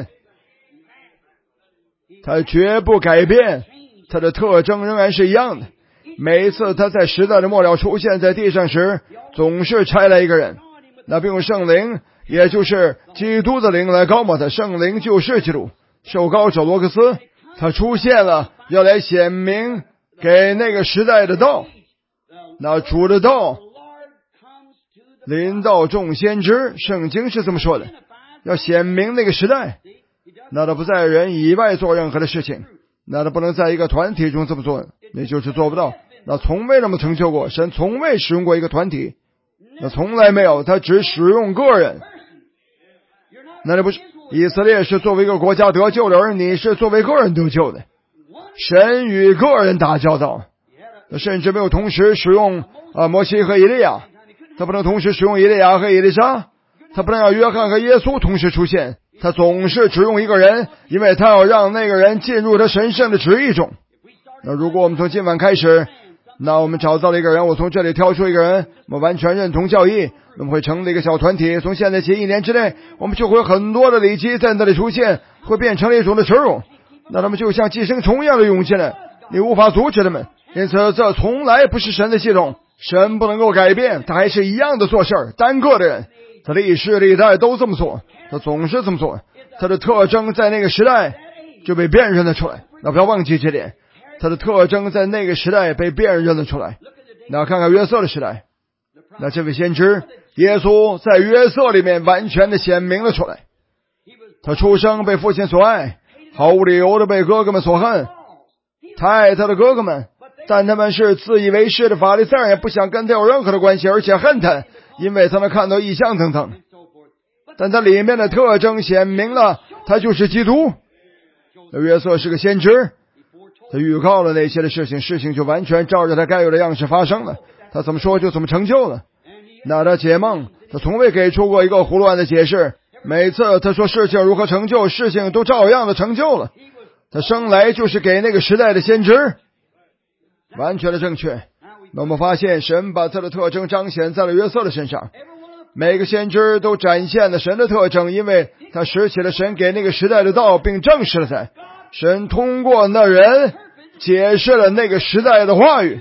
他绝不改变，他的特征仍然是一样的。每一次他在时代的末了出现在地上时，总是差来一个人，那并用圣灵，也就是基督的灵来膏抹他。圣灵就是基督，受膏者罗克斯，他出现了，要来显明给那个时代的道。那主的道临到众先知，圣经是这么说的，要显明那个时代。那他不在人以外做任何的事情，那他不能在一个团体中这么做，那就是做不到。那从未那么成就过，神从未使用过一个团体，那从来没有，他只使用个人。那不是以色列是作为一个国家得救的，而你是作为个人得救的。神与个人打交道，甚至没有同时使用摩西和以利亚，他不能同时使用以利亚和以利沙，他不能让约翰和耶稣同时出现，他总是只用一个人，因为他要让那个人进入他神圣的旨意中。那如果我们从今晚开始，那我们找到了一个人，我从这里挑出一个人，我们完全认同教义，我们会成立一个小团体，从现在起1年之内，我们就会有很多的礼仪在那里出现，会变成了一种的耻辱，那他们就像寄生虫一样的涌进来，你无法阻止他们。因此这从来不是神的系统，神不能够改变，他还是一样的做事儿，单个的人，他历世历代都这么做，他总是这么做，他的特征在那个时代就被辨认了出来。那不要忘记这点，他的特征在那个时代被辨认了出来。那看看约瑟的时代，那这位先知耶稣在约瑟里面完全的显明了出来，他出生被父亲所爱，毫无理由的被哥哥们所恨，他爱他的哥哥们，但他们是自以为是的法利赛人，也不想跟他有任何的关系，而且恨他，因为他们看到异象等等。但他里面的特征显明了，他就是基督。约瑟是个先知，他预告了那些的事情，事情就完全照着他该有的样式发生了，他怎么说就怎么成就了。那他解梦，他从未给出过一个胡乱的解释，每次他说事情如何成就，事情都照样的成就了。他生来就是给那个时代的先知，完全的正确。那我们发现神把他的特征彰显在了约瑟的身上，每个先知都展现了神的特征，因为他拾起了神给那个时代的道，并证实了他。神通过那人解释了那个时代的话语，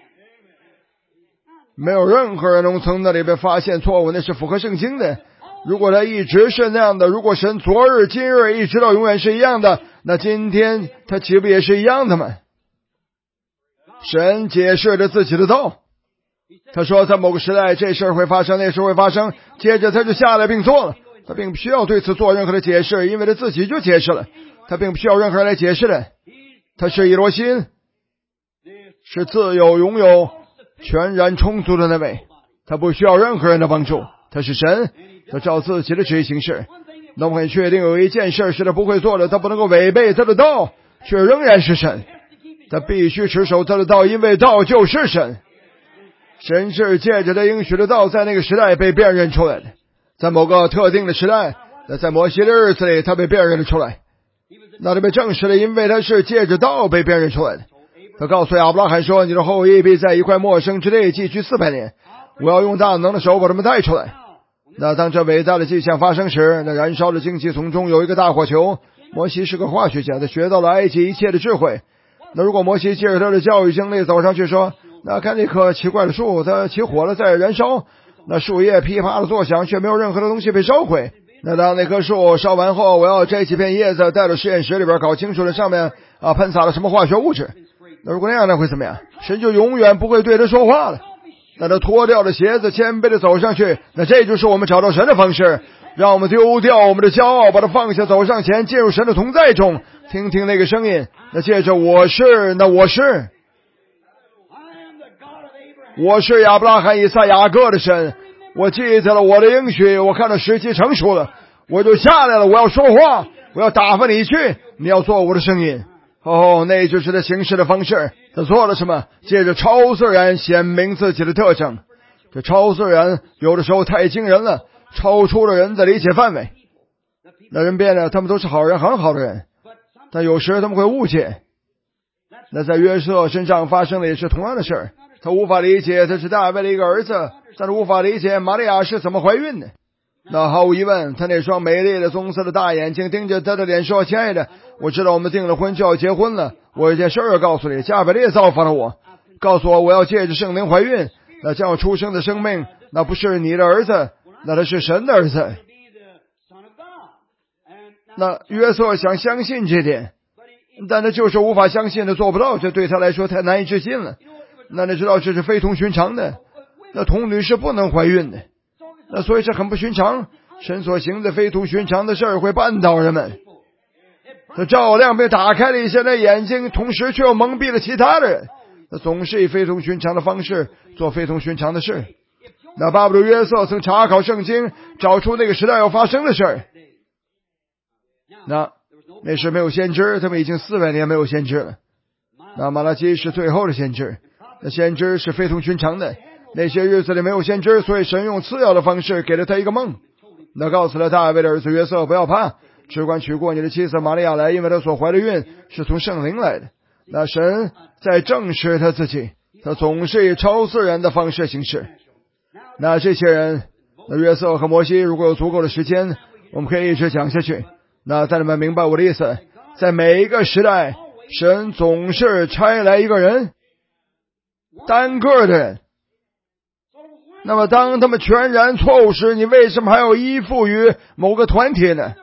没有任何人能从那里边发现错误，那是符合圣经的。如果他一直是那样的，如果神昨日今日一直到永远是一样的，那今天他岂不也是一样的吗？神解释着自己的道，他说在某个时代这事会发生，那事会发生，接着他就下来并做了，他并不需要对此做任何的解释，因为他自己就解释了，他并不需要任何人来解释的。他是以罗心，是自有拥有全然充足的那位，他不需要任何人的帮助，他是神，他照自己的旨意行事。那我很确定有一件事是他不会做的，他不能够违背他的道，却仍然是神，他必须持守他的道，因为道就是神。神是借着他应许的道在那个时代被辨认出来的，在某个特定的时代，在摩西的日子里他被辨认了出来。 那就被证实了，因为他是借着道被辨认出来的。他告诉亚伯拉罕说，你的后裔必在一块陌生之地寄居400年，我要用大能的手把他们带出来。那当这伟大的迹象发生时，那燃烧的荆棘丛中有一个大火球。摩西是个化学家，他学到了埃及一切的智慧。那如果摩西借着他的教育经历走上去说，那看这棵奇怪的树，它起火了在燃烧，那树叶噼啪的作响，却没有任何的东西被烧毁。那当那棵树烧完后，我要摘几片叶子带到实验室里边搞清楚了上面喷洒了什么化学物质。那如果那样，那会怎么样？神就永远不会对他说话了。那他脱掉了鞋子，谦卑的走上去。那这就是我们找到神的方式，让我们丢掉我们的骄傲，把它放下，走上前，进入神的同在中，听听那个声音。那接着我是亚伯拉罕、以撒、雅各的神，我记下了我的应许，我看到时机成熟了，我就下来了，我要说话，我要打发你去，你要做我的声音。那就是他行事的方式。他做了什么？借着超自然显明自己的特征。这超自然有的时候太惊人了，超出了人的理解范围。那人变了，他们都是好人，很好的人，但有时他们会误解。那在约瑟身上发生的也是同样的事儿。他无法理解他是大卫的一个儿子，但是无法理解玛利亚是怎么怀孕的。那毫无疑问，他那双美丽的棕色的大眼睛盯着他的脸说，亲爱的，我知道我们订了婚就要结婚了，我有件事要告诉你，加百列造访了我，告诉我要借着圣灵怀孕，那将要出生的生命，那不是你的儿子，那他是神的儿子。那约瑟想相信这点，但他就是无法相信的，做不到，这对他来说太难以置信了。那你知道这是非同寻常的，那童女是不能怀孕的，那所以这很不寻常。神所行的非同寻常的事儿会绊倒人们，他照亮并打开了一些人的眼睛，同时却又蒙蔽了其他的人。他总是以非同寻常的方式做非同寻常的事。那巴不得约瑟曾查考圣经，找出那个时代要发生的事儿。那时没有先知，他们已经400年没有先知了。那马拉基是最后的先知，那先知是非同寻常的。那些日子里没有先知，所以神用次要的方式给了他一个梦。那告诉了大卫的儿子约瑟，不要怕，只管娶过你的妻子玛利亚来，因为他所怀的孕是从圣灵来的。那神在证实他自己，他总是以超自然的方式行事。那这些人，那约瑟和摩西，如果有足够的时间，我们可以一直讲下去。那在你们明白我的意思，在每一个时代，神总是差来一个人，单个的人。那么当他们全然错误时，你为什么还要依附于某个团体呢？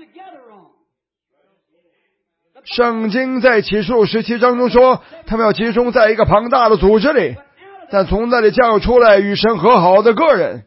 圣经在启示录17章中说，他们要集中在一个庞大的组织里，但从那里将要出来与神和好的个人。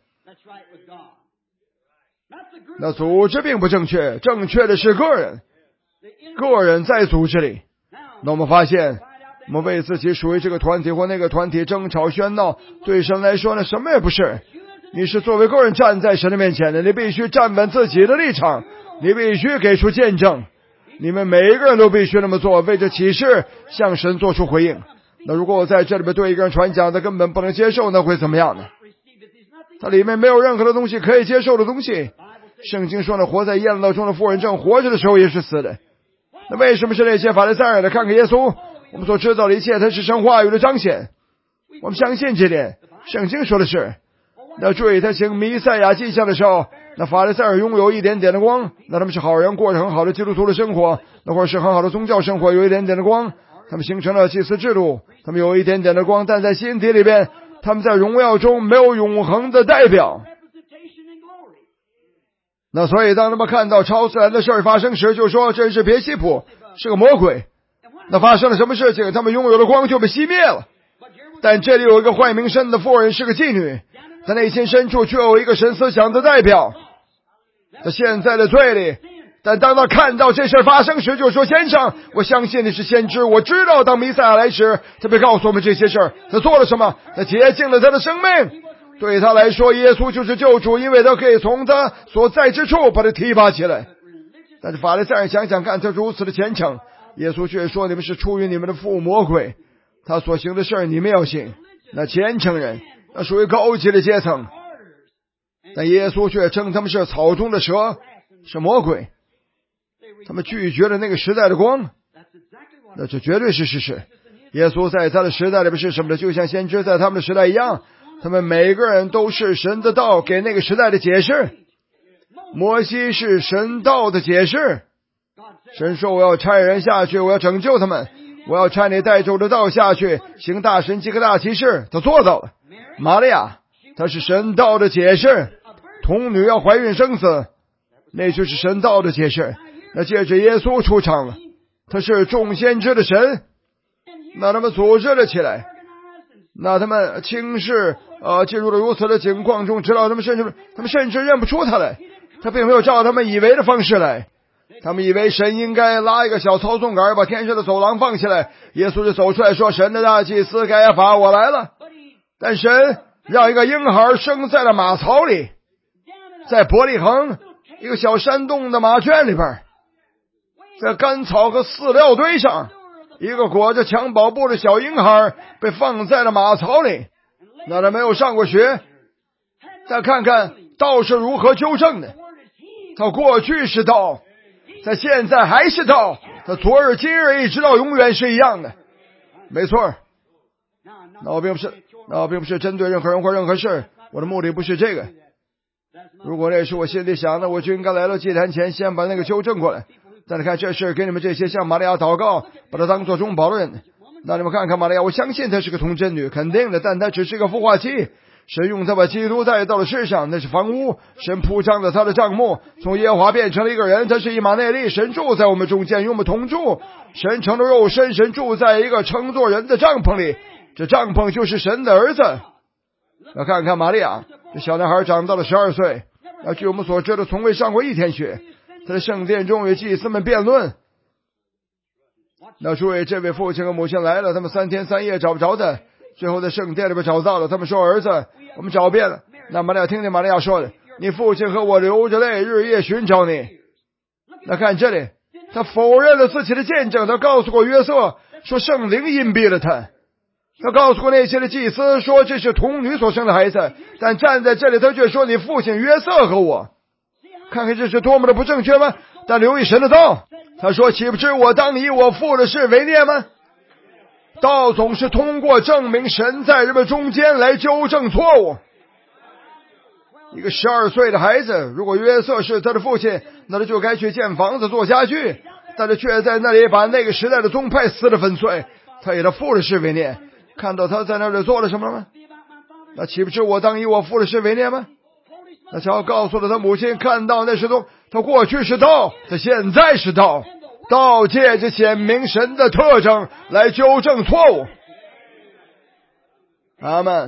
那组织并不正确，正确的是个人，个人在组织里。那我们发现，我们为自己属于这个团体或那个团体争吵喧闹，对神来说呢，什么也不是。你是作为个人站在神的面前的，你必须站稳自己的立场，你必须给出见证，你们每一个人都必须那么做，为这启示向神做出回应。那如果我在这里边对一个人传讲，他根本不能接受，那会怎么样呢？他里面没有任何的东西可以接受的东西。圣经说呢，活在宴乐中的妇人正活着的时候也是死的。那为什么是那些法利赛人呢？看看耶稣，我们所知道的一切，他是神话语的彰显，我们相信这点。圣经说的是，那注意他行弥赛亚迹象的时候，那法利赛人拥有一点点的光，那他们是好人，过着很好的基督徒的生活，那或者是很好的宗教生活，有一点点的光，他们形成了祭祀制度，他们有一点点的光，但在心底里边，他们在荣耀中没有永恒的代表。那所以当他们看到超自然的事儿发生时，就说这是别西卜，是个魔鬼。那发生了什么事情？他们拥有的光就被熄灭了。但这里有一个坏名声的妇人，是个妓女，她内心深处却有一个神思想的代表，她现在的罪里。但当他看到这事发生时，就说，先生，我相信你是先知，我知道当弥赛亚来时，他会告诉我们这些事儿。他做了什么？他洁净了他的生命。对他来说，耶稣就是救主，因为他可以从他所在之处把他提拔起来。但是法利赛人想想看，他如此的虔诚，耶稣却说，你们是出于你们的父魔鬼，他所行的事儿你们要信。那虔诚人，那属于高级的阶层，但耶稣却称他们是草中的蛇，是魔鬼。 他们拒绝了那个时代的光，那这绝对是事实。耶稣在他的时代里边是什么的？就像先知在他们的时代一样，他们每个人都是神的道给那个时代的解释。摩西是神道的解释，神说我要差人下去，我要拯救他们，我要差你带着我的道下去，行大神迹和大奇事，他做到了。玛利亚他是神道的解释，童女要怀孕生子，那就是神道的解释。那接着耶稣出场了，他是众先知的神，那他们组织了起来，那他们轻视进入了如此的境况中，直到他们甚至认不出他来，他并没有照他们以为的方式来。他们以为神应该拉一个小操纵杆，把天上的走廊放起来，耶稣就走出来说，神的大祭司该亚法我来了。但神让一个婴孩生在了马槽里，在伯利恒一个小山洞的马圈里边，在干草和饲料堆上，一个裹着襁褓布的小婴孩被放在了马槽里。那他没有上过学，再看看道是如何纠正的。他过去是道，他现在还是道，他昨日今日一直到永远是一样的。没错，那我并不是针对任何人或任何事，我的目的不是这个。如果那是我心里想的，我就应该来到祭坛前先把那个纠正过来。但你看，这事给你们这些向玛利亚祷告把她当作中保的人，那你们看看玛利亚，我相信她是个童贞女，肯定的，但她只是个孵化器。神用她把基督带到了世上，那是房屋，神铺张了她的帐幕，从耶和华变成了一个人，她是以马内利，神住在我们中间，与我们同住，神成了肉身，神住在一个称作人的帐篷里，这帐篷就是神的儿子。那看看玛利亚，这小男孩长到了12岁，据我们所知的从未上过一天学，他在圣殿中与祭司们辩论。那诸位，这位父亲和母亲来了，他们3天3夜找不着他，最后在圣殿里边找到了。他们说，儿子，我们找遍了。那玛利亚听见玛利亚说的，你父亲和我流着泪日夜寻找你。那看这里，他否认了自己的见证，他告诉过约瑟说圣灵荫蔽了他，他告诉过那些的祭司说这是童女所生的孩子，但站在这里他却说你父亲约瑟和我。看看这是多么的不正确吗？但留意神的道，他说岂不知我当以我父的事为念吗？道总是通过证明神在人们中间来纠正错误。一个12岁的孩子，如果约瑟是他的父亲，那他就该去建房子做家具，但他却在那里把那个时代的宗派撕得粉碎，他以他父的事为念。看到他在那里做了什么吗？那岂不是我当以我父的事为念吗？那乔告诉了他母亲，看到那是道，他过去是道，他现在是道，道借着显明神的特征来纠正错误。阿们。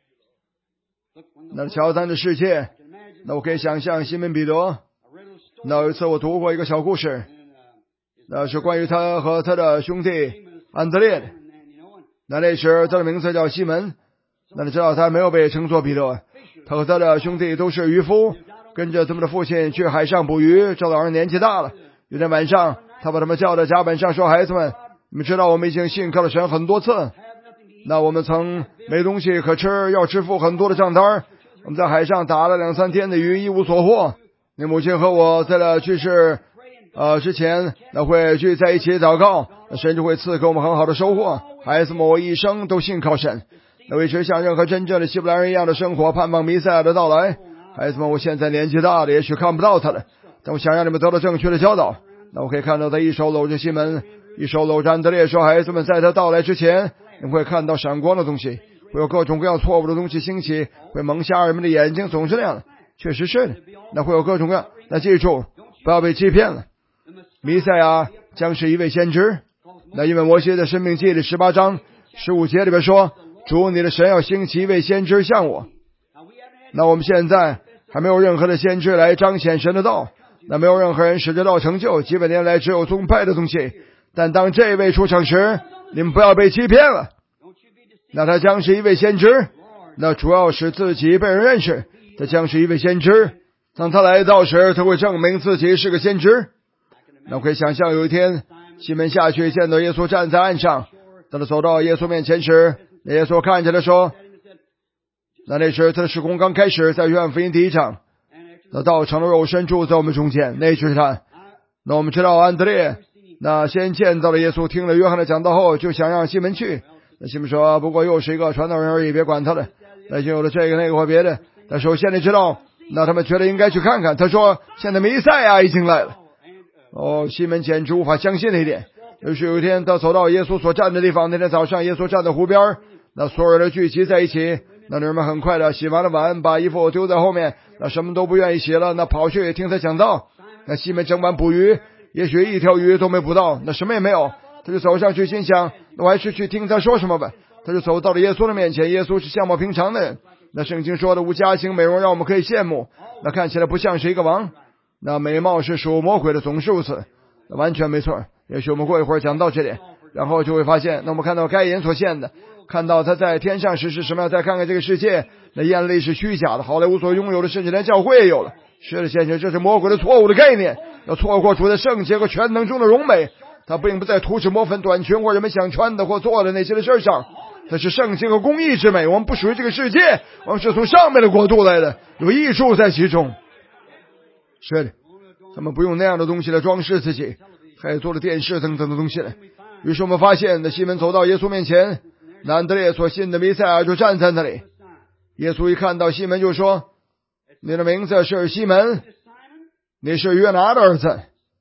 那乔丹的世界，那我可以想象西门彼得。那有一次我读过一个小故事，那是关于他和他的兄弟安德烈的。那时他的名字叫西门，那你知道他没有被称作彼得，他和他的兄弟都是渔夫，跟着他们的父亲去海上捕鱼，这老人年纪大了。有天晚上，他把他们叫到甲板上说，孩子们，你们知道我们已经信靠了神很多次，那我们曾没东西可吃，要支付很多的账单，我们在海上打了2-3天的鱼，一无所获。你母亲和我在了去世之前，那会聚在一起祷告，神就会赐给我们很好的收获。孩子们，我一生都信靠神，那我一直像任何真正的希伯来人一样的生活，盼望弥赛亚的到来。孩子们，我现在年纪大了，也许看不到他了，但我想让你们得到正确的教导。那我可以看到他一手搂着西门，一手搂着安德烈，说，孩子们，在他到来之前，你们会看到闪光的东西，会有各种各样错误的东西兴起，会蒙瞎人们的眼睛，总是那样的。确实是的，那会有各种各样，那记住，不要被欺骗了。弥赛亚将是一位先知，那因为摩西的申命记里18章15节里边说，主你的神要兴起一位先知像我。那我们现在还没有任何的先知来彰显神的道，那没有任何人使这道成就，几百年来只有宗派的东西。但当这位出场时，你们不要被欺骗了。那他将是一位先知，那主要使自己被人认识，他将是一位先知。当他来到时，他会证明自己是个先知。那我可以想象有一天，西门下去见到耶稣站在岸上，当他走到耶稣面前时，那耶稣看着他说，那时他的事工刚开始，在约翰福音第1章，那道成了肉身住在我们中间，那就是他。 那我们知道安德烈那先见到了耶稣，听了约翰的讲道后，就想让西门去。那西门说，不过又是一个传道人而已，别管他了。那就有了这个那个或别的。但首先你知道，那他们觉得应该去看看。他说，现在弥赛亚已经来了。西门简直无法相信那一点。就是有一天他走到耶稣所站的地方，那天早上耶稣站在湖边，那所有人聚集在一起，那人们很快的洗完了碗，把衣服丢在后面，那什么都不愿意洗了，那跑去听他讲道。那西门整晚捕鱼，也许一条鱼都没捕到，那什么也没有，他就走上去，心想，那我还是去听他说什么吧。他就走到了耶稣的面前，耶稣是相貌平常的人，那圣经说的无家型美容让我们可以羡慕，那看起来不像是一个王，那美貌是属魔鬼的，总是如此，那完全没错。也许我们过一会儿讲到这点，然后就会发现，那我们看到该隐所献的，看到他在天上时是什么样，再看看这个世界，那眼泪是虚假的，好莱坞所拥有的，甚至连教会也有了。是的，先生，这是魔鬼的错误的概念，要错过主的圣洁和全能中的荣美。他并不在涂脂抹粉短裙或人们想穿的或做的那些的事上，这是圣洁和公义之美。我们不属于这个世界，我们是从上面的国度来的，有益处在其中。是的，他们不用那样的东西来装饰自己，还做了电视等等的东西来。于是我们发现，那西门走到耶稣面前，那安德烈所信的弥赛亚就站在那里。耶稣一看到西门就说，你的名字是西门，你是约拿的儿子。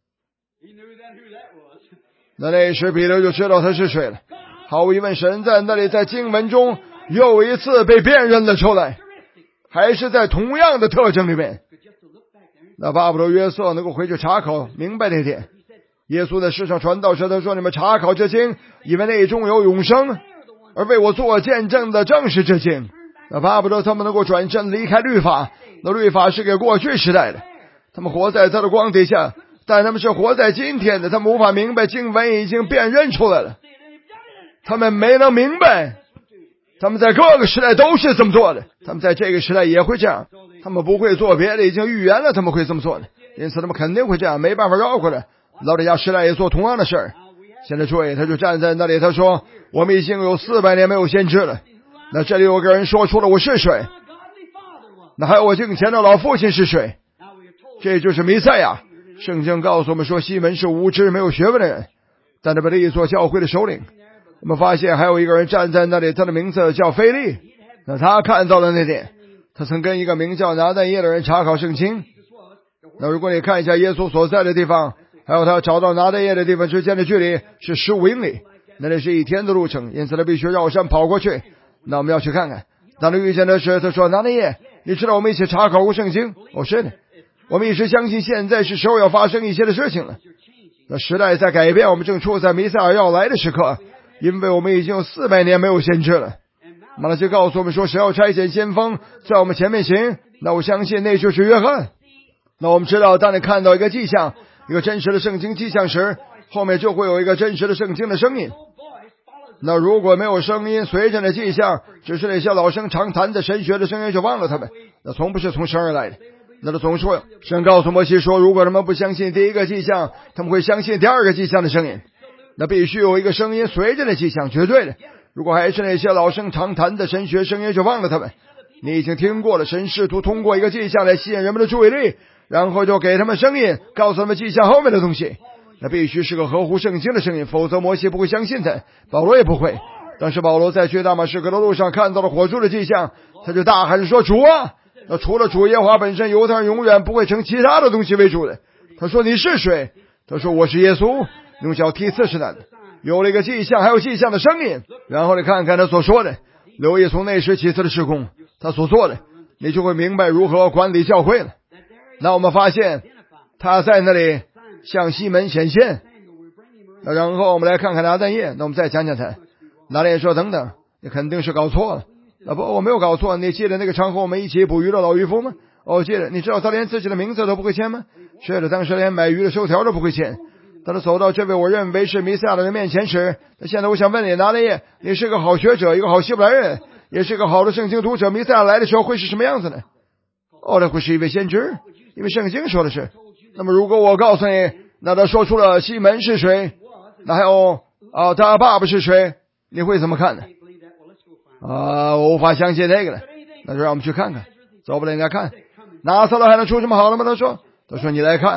那时彼得就知道他是谁了。毫无疑问，神在那里在经文中又一次被辨认了出来，还是在同样的特征里面。那巴不得约瑟能够回去查考明白那点。耶稣在世上传道时，他说，你们查考这经，以为内中有永生，而为我做见证的正是这经。那巴不得他们能够转身离开律法，那律法是给过去时代的，他们活在他的光底下，但他们是活在今天的，他们无法明白经文已经辨认出来了，他们没能明白，他们在各个时代都是这么做的，他们在这个时代也会这样，他们不会做别的，已经预言了他们会这么做的，因此他们肯定会这样，没办法绕过来。老底嘉时代也做同样的事儿。现在注意，他就站在那里，他说，我们已经有400年没有先知了。那这里有个人说出了我是谁，那还有我敬虔的老父亲是谁，这就是弥赛亚。圣经告诉我们说，西门是无知没有学问的人，但他被立作教会的首领。我们发现还有一个人站在那里，他的名字叫腓力。那他看到了那点，他曾跟一个名叫拿但业的人查考圣经。那如果你看一下耶稣所在的地方，还有他找到拿但业的地方之间的距离是15英里，那里是1天的路程，因此他必须绕山跑过去。那我们要去看看。当他遇见的时，他说，拿但业，你知道我们一起查考过圣经？是的，我们一直相信现在是时候要发生一些的事情了。那时代在改变，我们正处在弥赛亚要来的时刻，因为我们已经有400年没有先知了。马拉基告诉我们说，谁要差遣先锋在我们前面行，那我相信那就是约翰。那我们知道，当你看到一个迹象，一个真实的圣经迹象时，后面就会有一个真实的圣经的声音。那如果没有声音随着的迹象，只是那些老生常谈的神学的声音，就忘了他们，那从不是从神而来的。那他总说，神告诉摩西说，如果他们不相信第一个迹象，他们会相信第二个迹象的声音。那必须有一个声音随着的迹象，绝对的。如果还是那些老生常谈的神学声音，就忘了他们。你已经听过了，神试图通过一个迹象来吸引人们的注意力，然后就给他们声音，告诉他们迹象后面的东西。那必须是个合乎圣经的声音，否则摩西不会相信他，保罗也不会。当时保罗在去大马士革的路上看到了火柱的迹象，他就大喊说，主啊！那除了主耶和华本身，犹太人永远不会称其他的东西为主的。他说，你是谁？他说，我是耶稣。用脚踢刺是难的。有了一个迹象，还有迹象的声音，然后你看看他所说的，留意从那时起次的事工，他所做的，你就会明白如何管理教会了。那我们发现他在那里向西门显现。那然后我们来看看拿但业，那我们再讲讲他。拿但业说，等等，你肯定是搞错了。不，我没有搞错。你记得那个场合我们一起捕鱼的老渔夫吗？记得。你知道他连自己的名字都不会签吗？是的，当时连买鱼的收条都不会签。当他走到这位我认为是弥赛亚的人面前时，那现在我想问你，拿但业，你是个好学者，一个好希伯来人，也是个好的圣经读者，弥赛亚来的时候会是什么样子呢？他会是一位先知，因为圣经说的是。那么如果我告诉你，那他说出了西门是谁，那还有他爸爸是谁，你会怎么看呢？我无法相信这个了。那就让我们去看看，走不了应该看。拿撒勒还能出什么好的吗？他说你来看，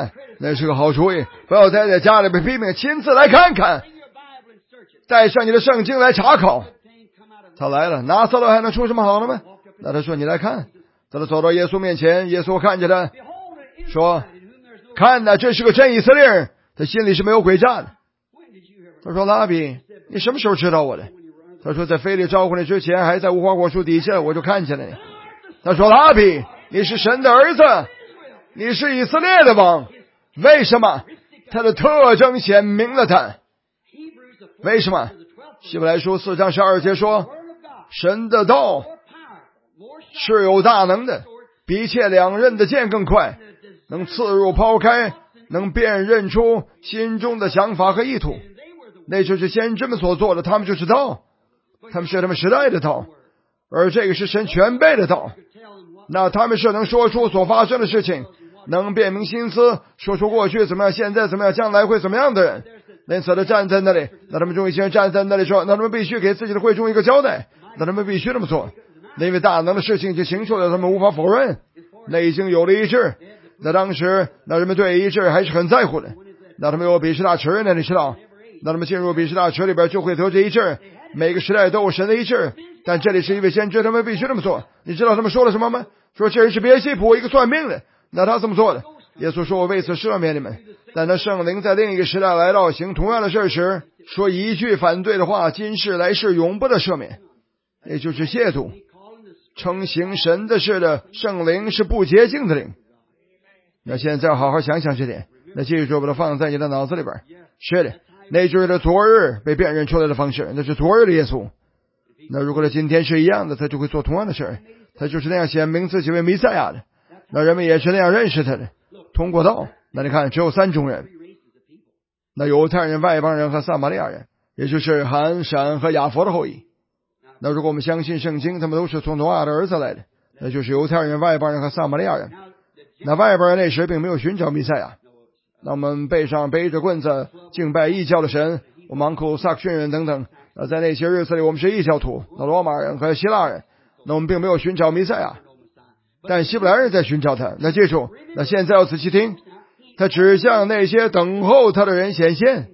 那是个好主意，不要待在家里被批评，亲自来看看，带上你的圣经来查考。他来了，拿撒勒还能出什么好的吗？那他说你来看。他走到耶稣面前，耶稣看见他说，看呐，这是个真以色列人，他心里是没有诡诈的。他说拉比，你什么时候知道我的？他说在腓力招呼你之前，还在无花果树底下，我就看见了你。他说拉比，你是神的儿子，你是以色列的王。为什么？他的特征显明了他。为什么？希伯来书4章12节说，神的道是有大能的，比一切两刃的剑更快，能刺入抛开，能辨认出心中的想法和意图。那就是先知们所做的，他们就是道，他们是他们时代的道，而这个是神全备的道。那他们是能说出所发生的事情，能辨明心思，说出过去怎么样，现在怎么样，将来会怎么样的人。因此他站在那里，那他们中一些人站在那里说，那他们必须给自己的会众一个交代，那他们必须这么做。那因为大能的事情已经行出来，他们无法否认，那已经有了一致。那当时那人们对一致还是很在乎的，那他们有比士大池呢，你知道，那他们进入比士大池里边就会得这一致。每个时代都有神的一致，但这里是一位先知，他们必须这么做。你知道他们说了什么吗？说这人是别西卜，一个算命的。那他怎么做的？耶稣说，我为此赦免你们。但他圣灵在另一个时代来到行同样的事时，说一句反对的话，今世来世永不得赦免，也就是亵渎。称行神的事的圣灵是不洁净的灵。那现在好好想想这点，那记住把它放在你的脑子里边。是的，那就是他昨日被辨认出来的方式，那是昨日的耶稣。那如果他今天是一样的，他就会做同样的事，他就是那样显明自己为弥赛亚的。那人们也是那样认识他的，通过道。那你看，只有3种人，那犹太人、外邦人和撒玛利亚人，也就是含、闪和雅弗的后裔。那如果我们相信圣经，他们都是从挪亚的儿子来的，那就是犹太人、外邦人和撒玛利亚人。那外邦人那时并没有寻找弥赛亚，那我们背上背着棍子敬拜异教的神，我们昂库萨克逊人等等。那在那些日子里，我们是异教徒，那罗马人和希腊人，那我们并没有寻找弥赛亚，但希伯来人在寻找他。那记住，那现在要仔细听，他指向那些等候他的人显现，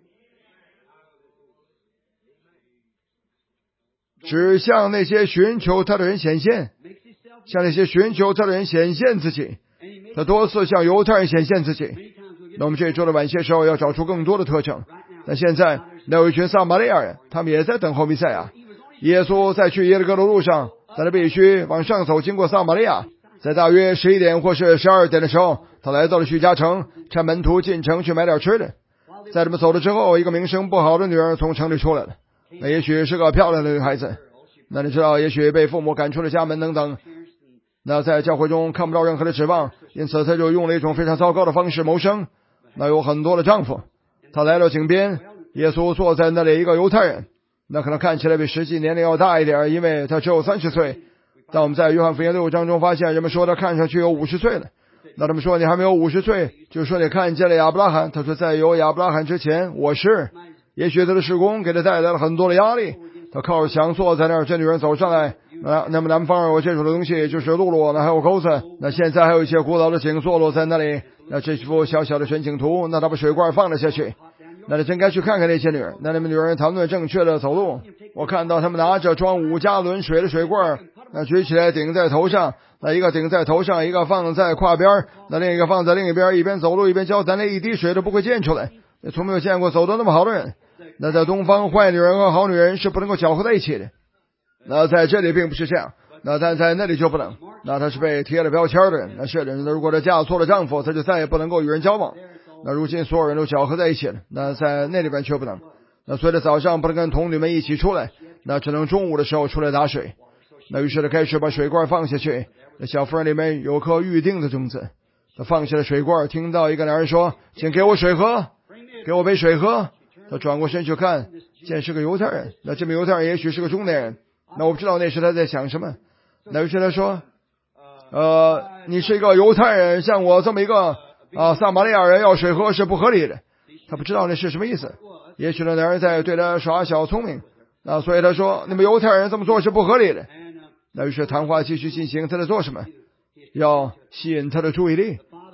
指向那些寻求他的人显现，向那些寻求他的人显现自己。他多次向犹太人显现自己。那我们这一周的晚些时候要找出更多的特征。那现在那有一群撒玛利亚人，他们也在等候弥赛亚。耶稣在去耶利哥的路上，他必须往上走，经过撒玛利亚。在大约11点或是12点的时候，他来到了叙加城，差门徒进城去买点吃的。在他们走了之后，一个名声不好的女儿从城里出来了。那也许是个漂亮的女孩子，那你知道，也许被父母赶出了家门等等。那在教会中看不到任何的指望，因此他就用了一种非常糟糕的方式谋生。那有很多的丈夫。他来到井边，耶稣坐在那里，一个犹太人，那可能看起来比实际年龄要大一点，因为他只有30岁。但我们在约翰福音6章中发现，人们说他看上去有50岁了。那他们说你还没有50岁，就说你看见了亚伯拉罕。他说在有亚伯拉罕之前我是。也许他的事工给他带来了很多的压力，他靠着墙坐在那儿。这女人走上来，那么南方有这种的东西，就是露露，那还有钩子。那现在还有一些古老的井坐落在那里。那这幅小小的全景图，那他把水罐放了下去。那你真该去看看那些女人。那你们女人谈论正确的走路，我看到他们拿着装5加仑水的水罐，那举起来顶在头上，那一个顶在头上，一个放在胯边，那另一个放在另一边，一边走路一边浇，咱连一滴水都不会溅出来。从没有见过走得那么好的人。那在东方，坏女人和好女人是不能够搅和在一起的。那在这里并不是这样，那但在那里就不能。那他是被贴了标签的人。那是的，如果他嫁错了丈夫，他就再也不能够与人交往。那如今所有人都搅和在一起了，那在那里边却不能。那所以他早上不能跟童女们一起出来，那只能中午的时候出来打水。那于是他开始把水罐放下去。那小妇人里面有颗预定的种子，他放下了水罐，听到一个男人说，请给我水喝，给我杯水喝。他转过身去看，见是个犹太人。那这名犹太人也许是个中年人。那我不知道那时他在想什么。那于是他说，你是一个犹太人，像我这么一个撒玛利亚人要水喝是不合理的。他不知道那是什么意思。也许那男人在对他耍小聪明。那所以他说，你们犹太人这么做是不合理的。那于是谈话继续进行。他在做什么？要吸引他的注意力。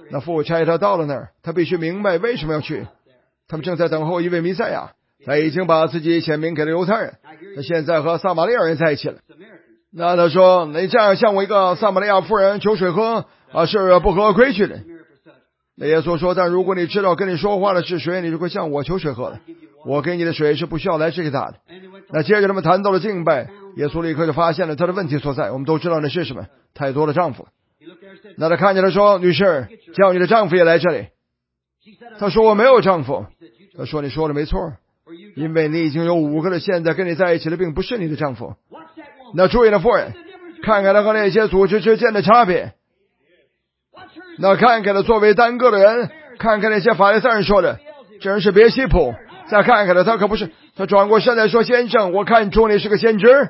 那父差他到了那儿，他必须明白为什么要去。他们正在等候一位弥赛亚，他已经把自己显明给了犹太人，他现在和撒玛利亚人在一起了。那他说，你这样向我一个撒玛利亚妇人求水喝是不合规矩的。那耶稣说，但如果你知道跟你说话的是谁，你就会向我求水喝了。我给你的水是不需要来这个打的。那接着他们谈到了敬拜，耶稣立刻就发现了他的问题所在。我们都知道那是什么，太多的丈夫。那他看见他说，女士，叫你的丈夫也来这里。他说，我没有丈夫。他说，你说的没错，因为你已经有5个了，现在跟你在一起的并不是你的丈夫。那注意了，夫人，看看他和那些组织之间的差别。那看看他作为单个的人，看看那些法利赛人说的，这人是别西卜。再看看他可不是。他转过身来说，先生，我看出你是个先知。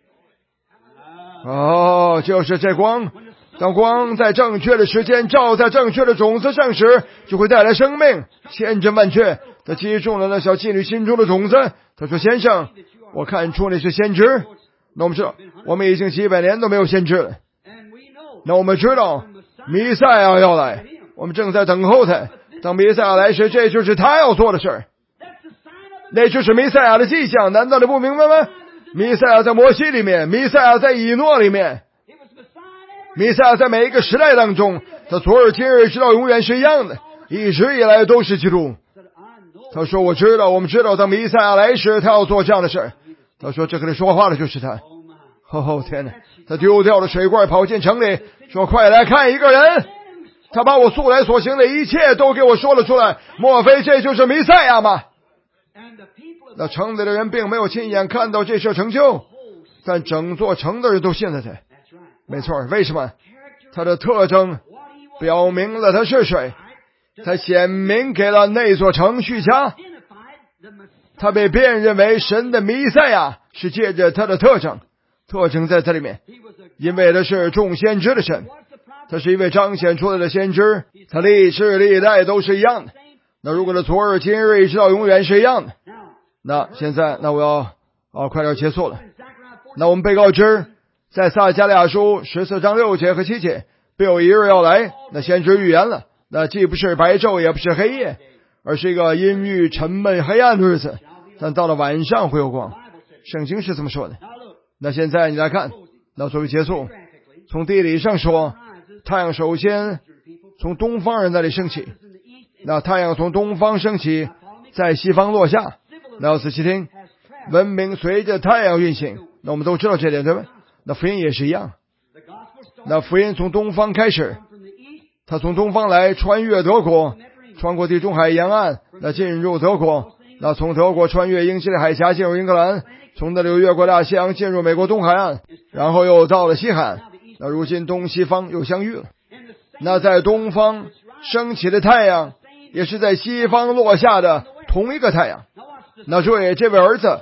就是这光，当光在正确的时间照在正确的种子上时，就会带来生命，千真万确。他击中了那小妓女心中的种子。他说，先生，我看出你是先知。那我们知道，我们已经几百年都没有先知了。那我们知道弥赛亚要来，我们正在等候他。当弥赛亚来时，这就是他要做的事儿，那就是弥赛亚的迹象。难道你不明白吗？弥赛亚在摩西里面，弥赛亚在以诺里面，弥赛亚在每一个时代当中，他昨日今日直到永远是一样的，一直以来都是基督。他说，我知道，我们知道当弥赛亚来时他要做这样的事儿。他说，这跟你说话的就是他。天哪，他丢掉了水罐，跑进城里说，快来看一个人，他把我素来所行的一切都给我说了出来，莫非这就是弥赛亚吗？那城里的人并没有亲眼看到这事成就，但整座城的人都信了他。没错，为什么？他的特征表明了他是谁，他显明给了那座城续家。他被辨认为神的弥赛亚，是借着他的特征在这里面，因为他是众先知的神，他是一位彰显出来的先知，他历世历代都是一样的。那如果他昨日今日一直到永远是一样的，那现在我要快点结束了。那我们被告知，在撒迦利亚书14章6节和7节，必有一日要来，那先知预言了，那既不是白昼也不是黑夜，而是一个阴郁沉闷黑暗的日子，但到了晚上会有光。圣经是这么说的。那现在你来看，那作为结束，从地理上说，太阳首先从东方人那里升起，那太阳从东方升起，在西方落下。那要仔细听，文明随着太阳运行，那我们都知道这点，对吧？那福音也是一样，那福音从东方开始，他从东方来，穿越德国，穿过地中海沿岸，那进入德国，那从德国穿越英吉利海峡进入英格兰，从那里越过大西洋进入美国东海岸，然后又到了西海岸。那如今东西方又相遇了。那在东方升起的太阳，也是在西方落下的同一个太阳。那注意，这位儿子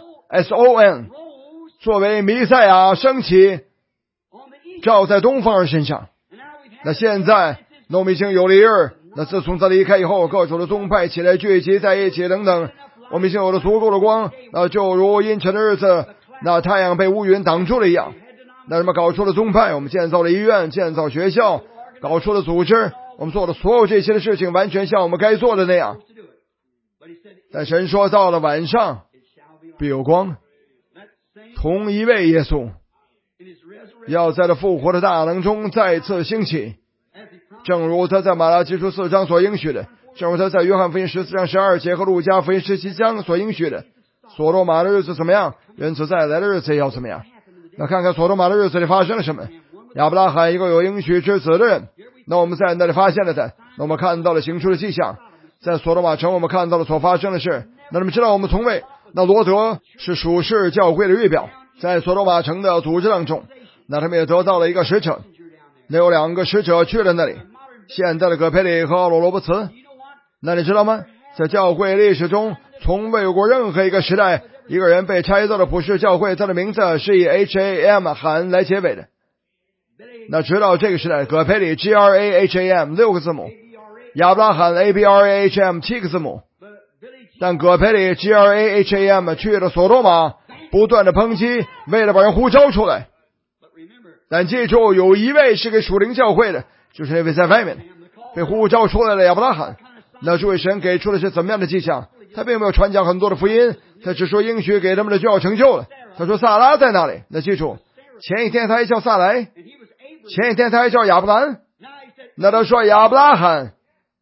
SON 作为弥赛亚升起，照在东方人身上。那现在那我们已经有了一日，那自从他离开以后，各种的宗派起来聚集在一起等等，我们已经有了足够的光，那就如阴沉的日子，那太阳被乌云挡住了一样。那什么搞出了宗派，我们建造了医院，建造学校，搞出了组织，我们做的所有这些的事情完全像我们该做的那样。但神说到了晚上必有光，同一位耶稣要在他复活的大能中再次兴起，正如他在马拉基书4章所应许的，正如他在约翰福音14章12节和路加福音17章所应许的。所罗马的日子怎么样，人子再来的日子也要怎么样。那看看所罗马的日子里发生了什么。亚伯拉罕一个有应许之子的人，那我们在那里发现了他，那我们看到了行出的迹象。在所罗马城我们看到了所发生的事。那你们知道我们从未，那罗德是属世教会的预表，在所罗马城的组织当中，那他们也得到了一个使者，那有2个使者去了那里，现在的葛培里和罗伯茨。那你知道吗？在教会历史中从未有过任何一个时代一个人被拆到了普世教会，他的名字是以 HAM 罕来结尾的。那直到这个时代，葛培里 GRAHAM 6个字母，亚伯拉罕 ABRAHM 7个字母。但葛培里 GRAHAM 去了所罗马，不断的抨击，为了把人呼召出来。但记住，有一位是给属灵教会的，就是那位在外面的， 被呼召出来了亚伯拉罕。那这位神给出的是怎么样的迹象？他并没有传讲很多的福音，他只说应许给他们的就要成就了。他说撒拉在哪里？那记住，前一天他还叫撒来，前一天他还叫亚伯兰。那他说亚伯拉罕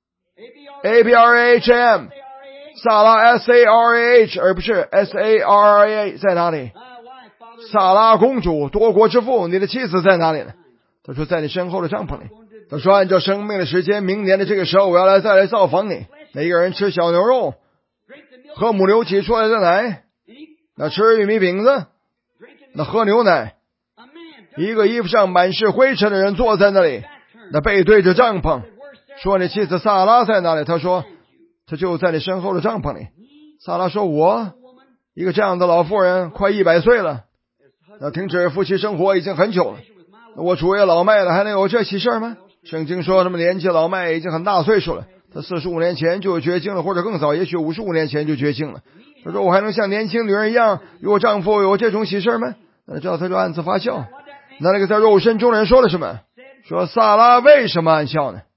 Abraham， 撒拉 Sarah， 而不是 Sara 在哪里？撒拉公主，多国之父，你的妻子在哪里呢？他说在你身后的帐篷里。他说按照生命的时间，明年的这个时候我要再来造访你。每一个人吃小牛肉，喝母牛挤出来的奶，那吃玉米饼子，那喝牛奶。一个衣服上满是灰尘的人坐在那里，那背对着帐篷，说你妻子撒拉在哪里？他说他就在你身后的帐篷里。撒拉说我一个这样的老妇人快100岁了，那停止夫妻生活已经很久了，我主也老迈了，还能有这喜事吗？圣经说他们年纪老迈，已经很大岁数了，他45年前就绝经了，或者更早，也许55年前就绝经了。他说我还能像年轻女人一样与我丈夫有这种喜事吗？那知道他就暗自发笑。那个在肉身中的人说了什么？说撒拉为什么暗笑呢？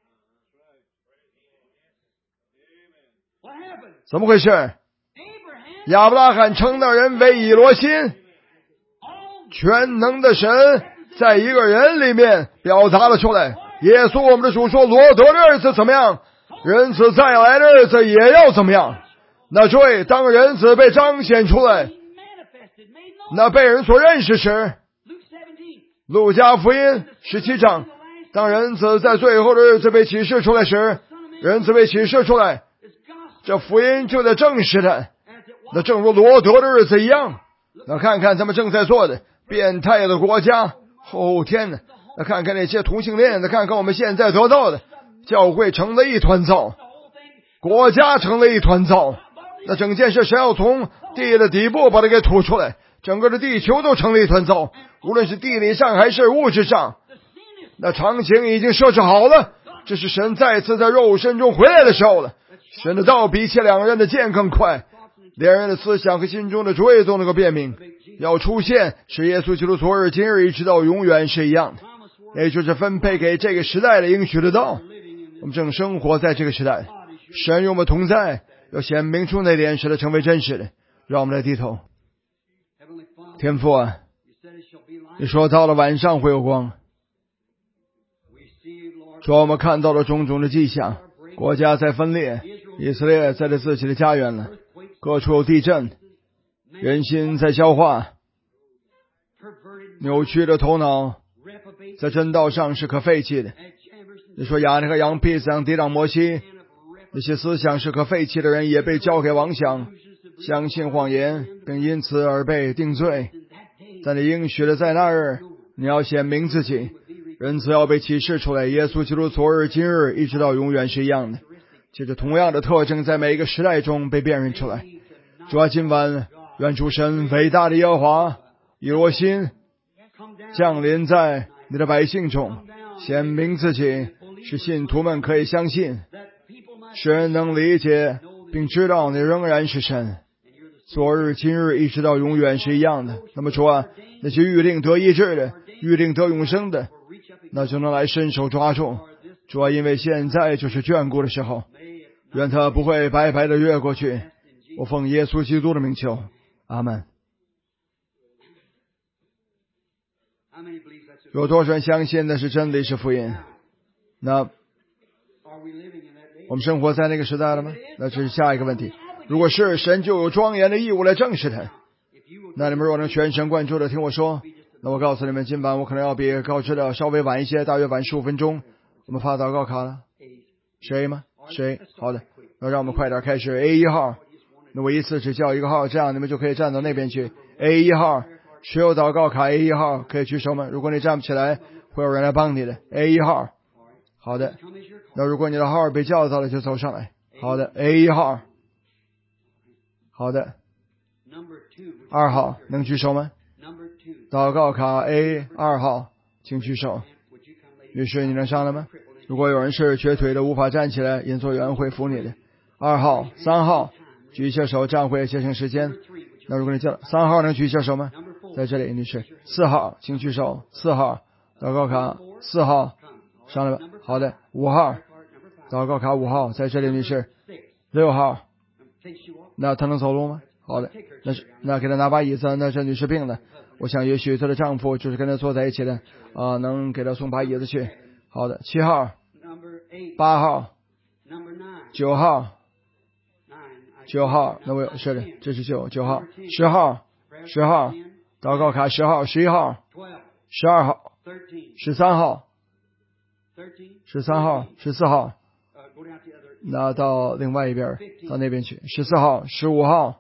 怎么回事？亚伯拉罕称那人为以罗心，全能的神在一个人里面表达了出来。耶稣我们的主说，罗得的日子怎么样，人子再来的日子也要怎么样。那这位当人子被彰显出来，那被人所认识时，路加福音17章，当人子在最后的日子被启示出来时，人子被启示出来，这福音就在证实的。那正如罗得的日子一样，那看看他们正在做的变态的国家，天哪，那看看那些同性恋，那看看我们现在得到的，教会成了一团糟，国家成了一团糟，那整件事神要从地的底部把它给吐出来，整个的地球都成了一团糟，无论是地理上还是物质上，那场景已经设置好了，这是神再次在肉身中回来的时候了。神的道比起两人的剑更快，两人的思想和心中的主意都能够辨明，要出现是耶稣基督昨日今日一直到永远是一样的，也就是分配给这个时代的应许的道。我们正生活在这个时代，神与我们同在，要显明出那点使它成为真实的。让我们来低头。天父啊，你说到了晚上会有光，说我们看到了种种的迹象，国家在分裂，以色列在这自己的家园了，各处有地震，人心在消化，扭曲的头脑在真道上是可废弃的。你说亚尼和羊皮想抵挡摩西，那些思想是可废弃的人也被交给妄想，相信谎言，并因此而被定罪。在你应许的在那日，你要显明自己，人子要被启示出来，耶稣基督昨日今日一直到永远是一样的，借着同样的特征在每一个时代中被辨认出来。主啊，今晚愿主神伟大的耶和华以罗心降临在你的百姓中，显明自己，使信徒们可以相信，使人能理解并知道你仍然是神，昨日今日一直到永远是一样的。那么主啊，那些预定得医治的，预定得永生的，那就能来伸手抓住。主啊，因为现在就是眷顾的时候，愿他不会白白的越过去。我奉耶稣基督的名求，阿们。有多少人相信那是真理是福音？那我们生活在那个时代了吗？那这是下一个问题。如果是，神就有庄严的义务来证实它。那你们若能全神贯注的听我说，那我告诉你们，今晚我可能要比告知的稍微晚一些，大约晚15分钟。我们发祷告卡了，谁吗？谁？好的，那让我们快点开始。A1号，那我一次只叫一个号，这样你们就可以站到那边去。A1号，谁有祷告卡 A1号可以举手吗？如果你站不起来，会有人来帮你的。A1号，好的。那如果你的号被叫到了，就走上来。好的 ，A1号，好的。2号能举手吗？祷告卡 A2号，请举手。女士，你能上来吗？如果有人是瘸腿的无法站起来，演奏员会扶你的。2号、3号举一下手，这样会节省时间。那如果你叫3号能举一下手吗？在这里，女士。4号请举手。4号祷告卡4号上来吧。好的，5号祷告卡5号在这里，女士。6号，那她能走路吗？好的，那给她拿把椅子。那这女士病了，我想也许她的丈夫就是跟她坐在一起的能给她送把椅子去。好的，7号、8号、9号、9号，那我是的，这是9号、10号、10号，祷告卡10号、11号、12号、13号、13号、14号，那到另外一边，到那边去。14号、15号，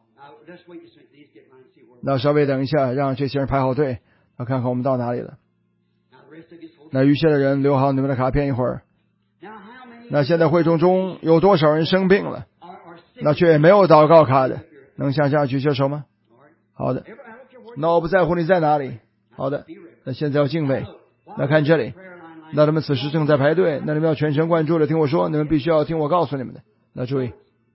那稍微等一下，让这些人排好队，看看我们到哪里了。那余下的人留好你们的卡片一会儿。那现在会众中有多少人生病了，那却也没有祷告卡的，能向下举些手吗？好的，那我不在乎你在哪里。好的，那现在要敬畏。那看这里，那他们此时正在排队，那你们要全神贯注的听我说，你们必须要听我告诉你们的。那注意，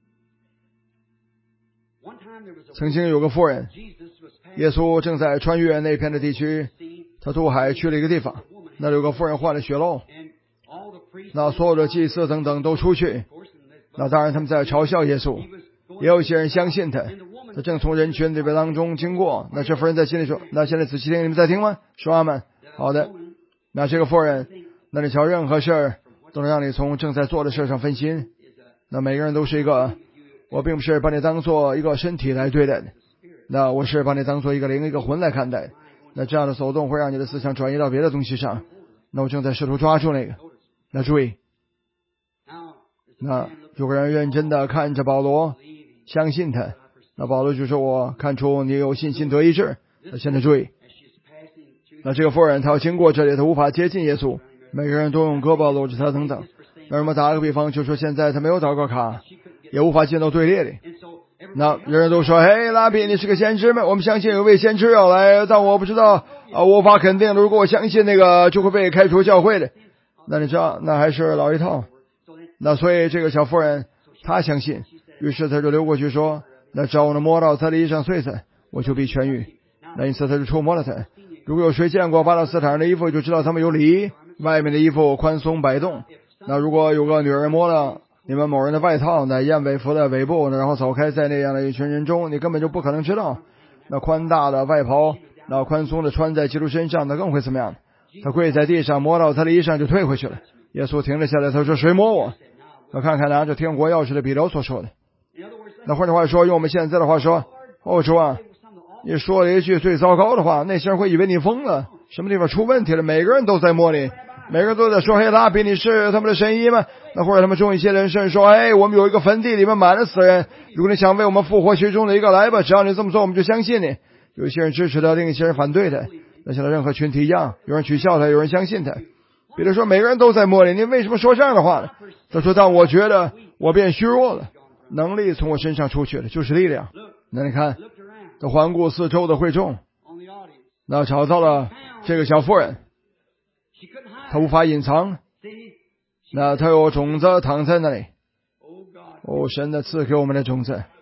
曾经有个妇人，耶稣正在穿越那片的地区，他渡海去了一个地方，那有个妇人患了血漏，那所有的祭司等等都出去，那当然他们在嘲笑耶稣，也有一些人相信他，他正从人群里边当中经过。那这妇人在心里说，那现在仔细听，你们在听吗？说阿们。好的，那这个妇人，那你瞧任何事儿都能让你从正在做的事上分心。那每个人都是一个，我并不是把你当做一个身体来对待的，那我是把你当做一个灵一个魂来看待。那这样的走动会让你的思想转移到别的东西上，那我正在试图抓住那个。那注意，那有个人认真的看着保罗，相信他，那保罗就说，我看出你有信心得医治。那现在注意，那这个妇人她要经过这里，她无法接近耶稣，每个人都用胳膊搂着她等等。那我们打个比方，就说现在她没有祷告卡，也无法进到队列里。那人人都说，嘿，拉比你是个先知吗？我们相信有位先知要来，但我不知道我无法肯定，如果我相信那个就会被开除教会的。那你知道，那还是老一套。那所以这个小妇人她相信，于是她就溜过去说，那只要我能摸到她的衣裳穗子，我就必痊愈。那因此她就触摸了她。如果有谁见过巴勒斯坦人的衣服，就知道他们有礼，外面的衣服宽松摆动。那如果有个女人摸了你们某人的外套，那燕尾服的尾部，然后走开在那样的一群人中，你根本就不可能知道。那宽大的外袍，那宽松的穿在基督身上，那更会怎么样？他跪在地上摸到他的衣裳就退回去了。耶稣停了下来，他说，谁摸我？那看看拿着天国钥匙的彼得所说的。那换句话说，用我们现在的话说，主啊，你说了一句最糟糕的话，那些人会以为你疯了，什么地方出问题了？每个人都在摸你，每个人都在说，嘿，拉比你是他们的神医吗？那或者他们中一些人甚至说，哎，我们有一个坟地里面满了死人，如果你想为我们复活其中的一个，来吧，只要你这么做，我们就相信你。有一些人支持他，另一些人反对他，那像任何群体一样，有人取笑他，有人相信他。比如说每个人都在摸你，你为什么说这样的话呢？他说，但我觉得我变虚弱了，能力从我身上出去了，就是力量。那你看，他环顾四周的会众，那找到了这个小妇人，他无法隐藏，那他有种子躺在那里。神的赐给我们的种子，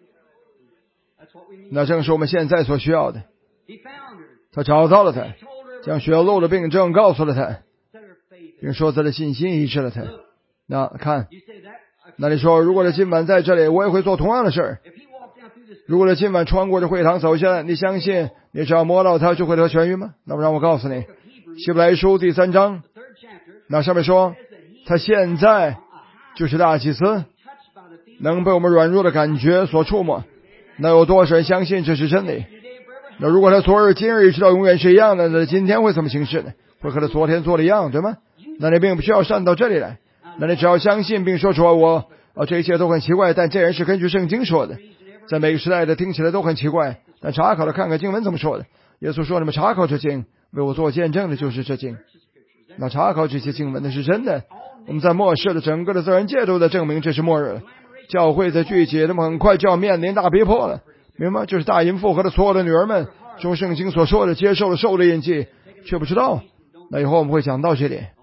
那正是我们现在所需要的。他找到了他，将血漏的病症告诉了他，并说他的信心医治了他。那看，那你说，如果他今晚在这里，我也会做同样的事儿。如果他今晚穿过这会堂走下来，你相信你只要摸到他就会得痊愈吗？那么让我告诉你，希伯来书第3章，那上面说，他现在就是大祭司，能被我们软弱的感觉所触摸。那有多少人相信这是真理？那如果他昨日今日直到永远是一样的，那今天会怎么行事呢？会和他昨天做的一样，对吗？那你并不需要上到这里来，那你只要相信并说出这一切都很奇怪，但这人是根据圣经说的，在每个时代的听起来都很奇怪，但查考了看看经文怎么说的。耶稣说，你们查考这经，为我做见证的就是这经。那查考这些经文那是真的。我们在末世的整个的自然界都在证明这是末日了。教会在聚集，那么很快就要面临大逼迫了，明白吗？就是大淫妇和他所有的女儿们，中圣经所说的接受了兽的印记，却不知道。那以后我们会讲到这点。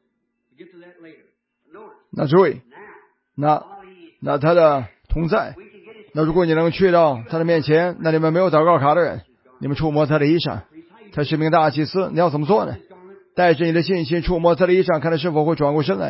那注意，那他的同在，那如果你能去到他的面前，那你们没有祷告卡的人，你们触摸他的衣裳，他是名大祭司，你要怎么做呢？带着你的信心触摸他的衣裳，看他是否会转过身来。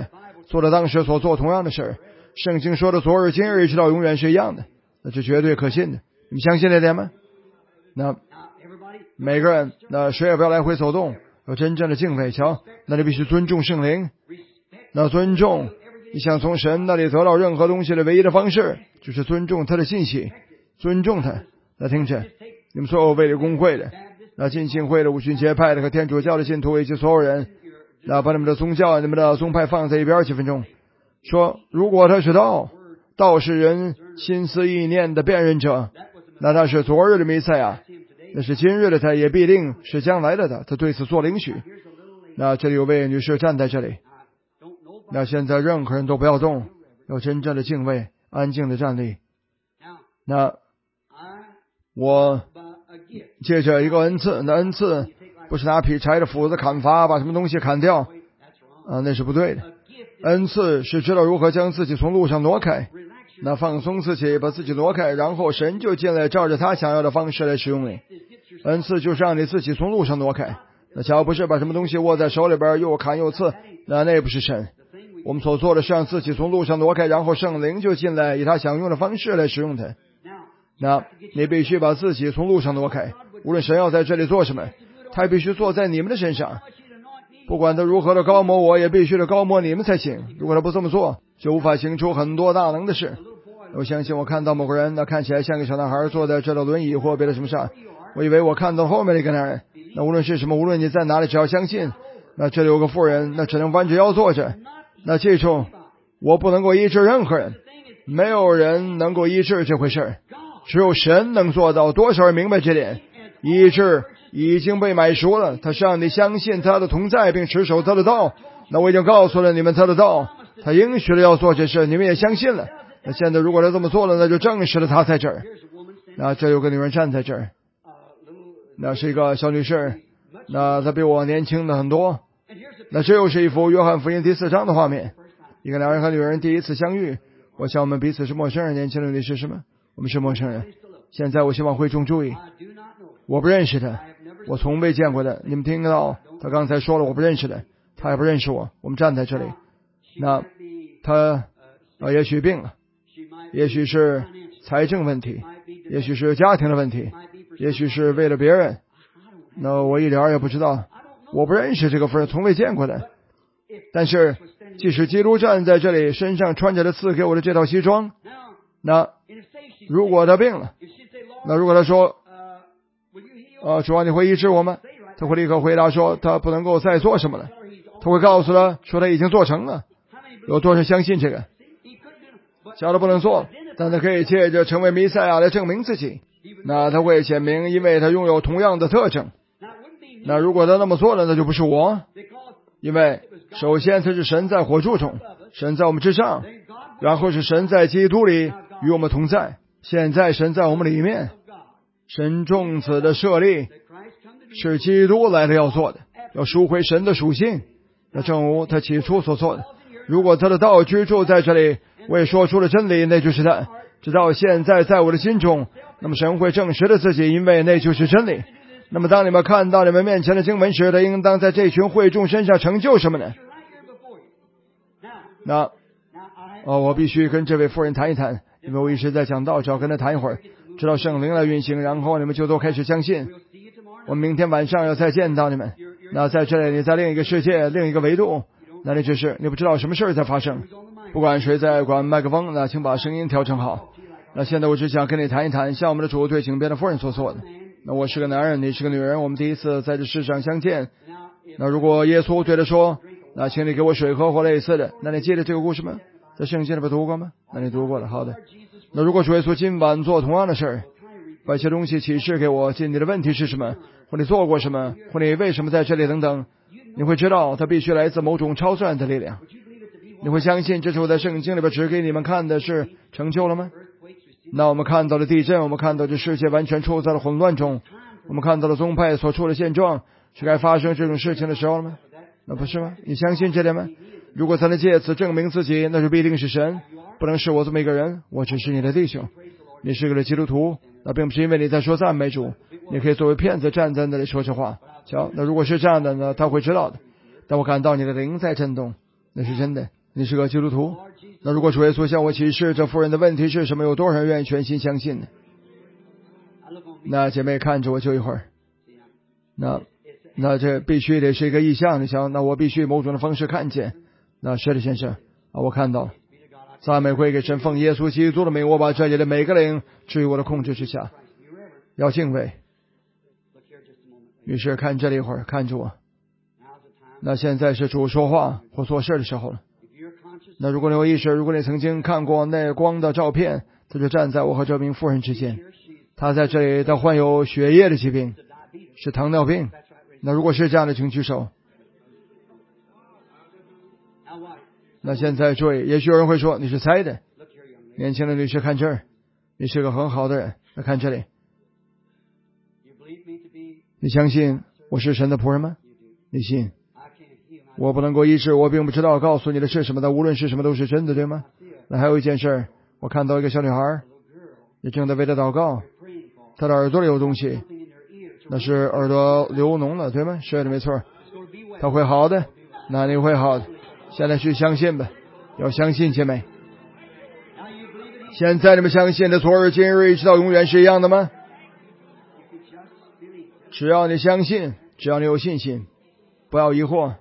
做了当时所做同样的事儿。圣经说的昨日今日一直到永远是一样的，那是绝对可信的。你们相信这点吗？那每个人，那谁也不要来回走动，要真正的敬畏。瞧，那你必须尊重圣灵。那尊重，你想从神那里得到任何东西的唯一的方式，就是尊重他的信息，尊重他。那听着，你们所有卫理公会的、那浸信会的、五旬节派的和天主教的信徒以及所有人，那把你们的宗教、你们的宗派放在一边几分钟。说，如果他是道，道是人心思意念的辨认者，那他是昨日的弥赛亚，那是今日的他，也必定是将来的他。他对此做领许。那这里有位女士站在这里。那现在任何人都不要动，要真正的敬畏，安静的站立。那我借着一个恩赐，那恩赐不是拿劈柴的斧子砍伐，把什么东西砍掉那是不对的。恩赐是知道如何将自己从路上挪开，那放松自己，把自己挪开，然后神就进来，照着他想要的方式来使用你。恩赐就是让你自己从路上挪开。那假如不是把什么东西握在手里边，又砍又刺，那不是神。我们所做的是让自己从路上挪开，然后圣灵就进来，以他想用的方式来使用它。那你必须把自己从路上挪开，无论神要在这里做什么，他必须做在你们的身上。不管他如何的高摩我，也必须的高摩你们才行。如果他不这么做，就无法行出很多大能的事。我相信我看到某个人，那看起来像个小男孩坐在这的轮椅或别的什么上，我以为我看到后面那个男人。那无论是什么，无论你在哪里，只要相信，那这里有个妇人，那只能弯着腰坐着。那记住，我不能够医治任何人，没有人能够医治这回事，只有神能做到。多少人明白这点？医治已经被买赎了，他是让你相信他的同在，并持守他的道。那我已经告诉了你们他的道，他应许了要做这事，你们也相信了。那现在如果他这么做了，那就证实了他在这儿。那这有个女人站在这儿，那是一个小女士，那她比我年轻的很多。那这又是一幅约翰福音第4章的画面，一个男人和女人第一次相遇。我想我们彼此是陌生人。年轻的女士是吗？我们是陌生人。现在我希望会众注意，我不认识他，我从未见过他。你们听到他刚才说了我不认识他，他也不认识我。我们站在这里，那他也许病了，也许是财政问题，也许是家庭的问题，也许是为了别人。那我一点也不知道，我不认识这个妇人，从未见过的。但是即使基督站在这里，身上穿着他赐给我的这套西装，那如果他病了，那如果他说主啊，你会医治我吗？他会立刻回答说他不能够再做什么了。他会告诉他说他已经做成了。有多少相信这个？假如不能做，但他可以借着成为弥赛亚来证明自己。那他会显明，因为他拥有同样的特征。那如果他那么做了，那就不是我，因为首先他是神在火柱中，神在我们之上，然后是神在基督里与我们同在。现在神在我们里面，神众子的设立是基督来了要做的，要赎回神的属性。那正如他起初所做的，如果他的道居住在这里，我也说出了真理，那就是他直到现在在我的心中，那么神会证实了自己，因为那就是真理。那么当你们看到你们面前的经文时，他应当在这群会众身上成就什么呢？那我必须跟这位妇人谈一谈，因为我一直在讲道，只要跟他谈一会儿，直到圣灵来运行，然后你们就都开始相信。我们明天晚上要再见到你们。那在这里，你在另一个世界，另一个维度，那里只是你不知道什么事在发生。不管谁在管麦克风，那请把声音调整好。那现在我只想跟你谈一谈，像我们的主对井边的妇人所做的。那我是个男人，你是个女人，我们第一次在这世上相见。那如果耶稣对他说，那请你给我水喝或类似的，那你记得这个故事吗？在圣经里边读过吗？那你读过了，好的。那如果主耶稣今晚做同样的事儿，把一些东西启示给我，即你的问题是什么，或你做过什么，或你为什么在这里等等，你会知道它必须来自某种超自然的力量。你会相信这是我在圣经里边指给你们看的是成就了吗？那我们看到了地震，我们看到这世界完全处在了混乱中，我们看到了宗派所处的现状，是该发生这种事情的时候了吗？那不是吗？你相信这点吗？如果才能借此证明自己，那就必定是神，不能是我这么一个人，我只是你的弟兄。你是个基督徒，那并不是因为你在说赞美主，你可以作为骗子站在那里说这话。瞧，那如果是这样的呢，他会知道的。但我感到你的灵在震动，那是真的。 你是个基督徒。那如果主耶稣向我启示这妇人的问题是什么，有多少人愿意全心相信呢？那姐妹看着我就一会儿。那这必须得是一个意象，你想，那我必须某种的方式看见。那是的，先生我看到了。赞美归给神，奉耶稣基督的名，我把这里的每个灵置于我的控制之下，要敬畏。于是看这里一会儿，看着我。那现在是主说话或做事的时候了。那如果你有意识，如果你曾经看过那光的照片，他就站在我和这名妇人之间。他在这里，他患有血液的疾病，是糖尿病。那如果是这样的，请举手。那现在注意，也许有人会说你是猜的。年轻的女士看这儿，你是个很好的人。那看这里，你相信我是神的仆人吗？你信。我不能够医治，我并不知道告诉你的是什么，但无论是什么都是真的，对吗？那还有一件事，我看到一个小女孩也正在为她祷告，她的耳朵里有东西，那是耳朵流脓了，对吗？是的，没错。她会好的，那你会好的。现在去相信吧，要相信，姐妹。现在你们相信的昨日今日一直到永远是一样的吗？只要你相信，只要你有信心，不要疑惑。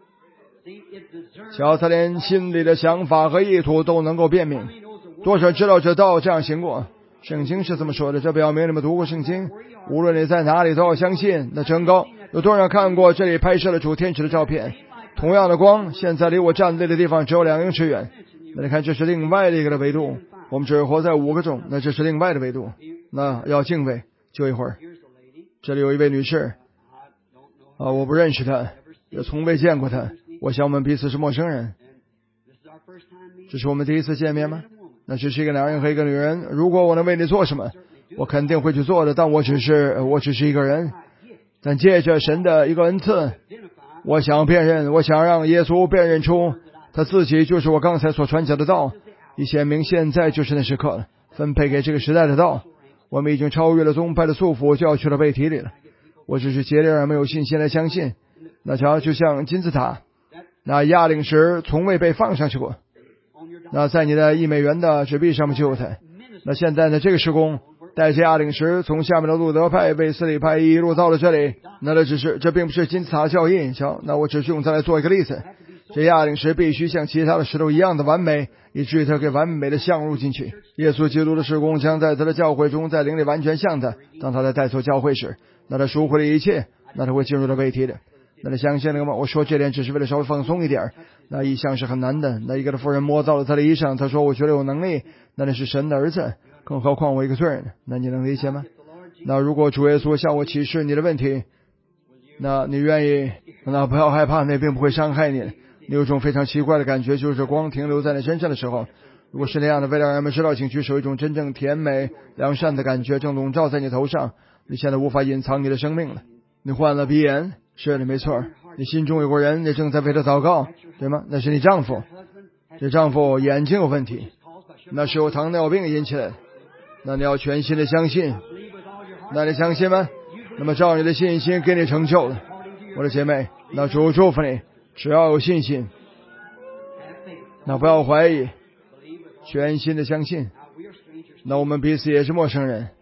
只要他连心里的想法和意图都能够辨明。多少知道这道这样行过？圣经是这么说的，这表明你们读过圣经。无论你在哪里都要相信。那真高，有多少人看过这里拍摄了主天使的照片？同样的光，现在离我站立的地方只有2英尺远。那你看，这是另外的一个的维度。我们只活在5个中，那这是另外的维度。那要敬畏。就一会儿，这里有一位女士我不认识她，也从未见过她。我想我们彼此是陌生人。这是我们第一次见面吗？那只是一个男人和一个女人。如果我能为你做什么，我肯定会去做的，但我只是一个人。但借着神的一个恩赐，我想辨认，我想让耶稣辨认出他自己就是我刚才所传讲的道，以显明现在就是那时刻了，分配给这个时代的道。我们已经超越了宗派的束缚，就要去了背体里了。我只是竭力而没有信心来相信。那瞧，就像金字塔，那压领石从未被放上去过。那在你的$1的纸币上面就有它。那现在呢，这个施工带着压领石从下面的路德派、卫斯理派一路到了这里。那这并不是金字塔效应。瞧，那我只是用它来做一个例子。这压领石必须像其他的石头一样的完美，以至于它可以完美的镶入进去。耶稣基督的事工将在他的教会中在灵里完全像他。当他在带错教会时，那他赎回了一切，那他会进入到背体的。那你相信了吗？我说这点只是为了稍微放松一点。那意象是很难的。那一个的妇人摸到了他的衣裳，他说我觉得有能力，那你是神的儿子，更何况我一个罪人。那你能理解吗？那如果主耶稣向我启示你的问题，那你愿意，那不要害怕，那并不会伤害你。你有一种非常奇怪的感觉，就是光停留在你身上的时候，如果是那样的，为了让人们知道，请举手，一种真正甜美良善的感觉正笼罩在你头上。你现在无法隐藏你的生命了。你患了鼻炎，是的，没错。你心中有个人，你正在为他祷告，对吗？那是你丈夫。这丈夫眼睛有问题，那是由糖尿病引起来的。那你要全心的相信。那你相信吗？那么照你的信心给你成就了，我的姐妹。那主祝福你，只要有信心，那不要怀疑，全心的相信。那我们彼此也是陌生人。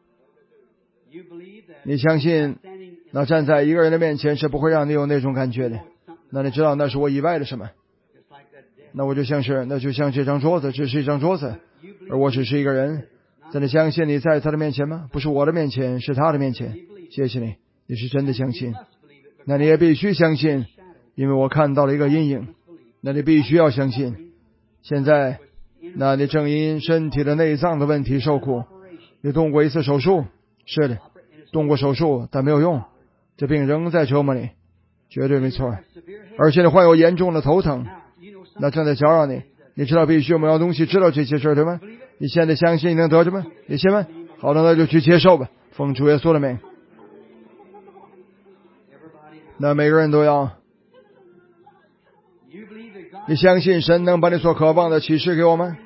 你相信那站在一个人的面前是不会让你有那种感觉的。那你知道那是我以外的什么？那就像这张桌子，只是一张桌子，而我只是一个人。那你相信你在他的面前吗？不是我的面前，是他的面前。谢谢你，你是真的相信。那你也必须相信，因为我看到了一个阴影。那你必须要相信。现在那你正因身体的内脏的问题受苦。你动过一次手术，是的，动过手术，但没有用，这病仍在折磨你，绝对没错。而且你患有严重的头疼，那正在搅扰你。你知道必须我们要东西知道这些事，对吗？你现在相信你能得着吗？你信吗？好的，那就去接受吧，奉主耶稣的名。那每个人都要，你相信神能把你所渴望的启示给我们？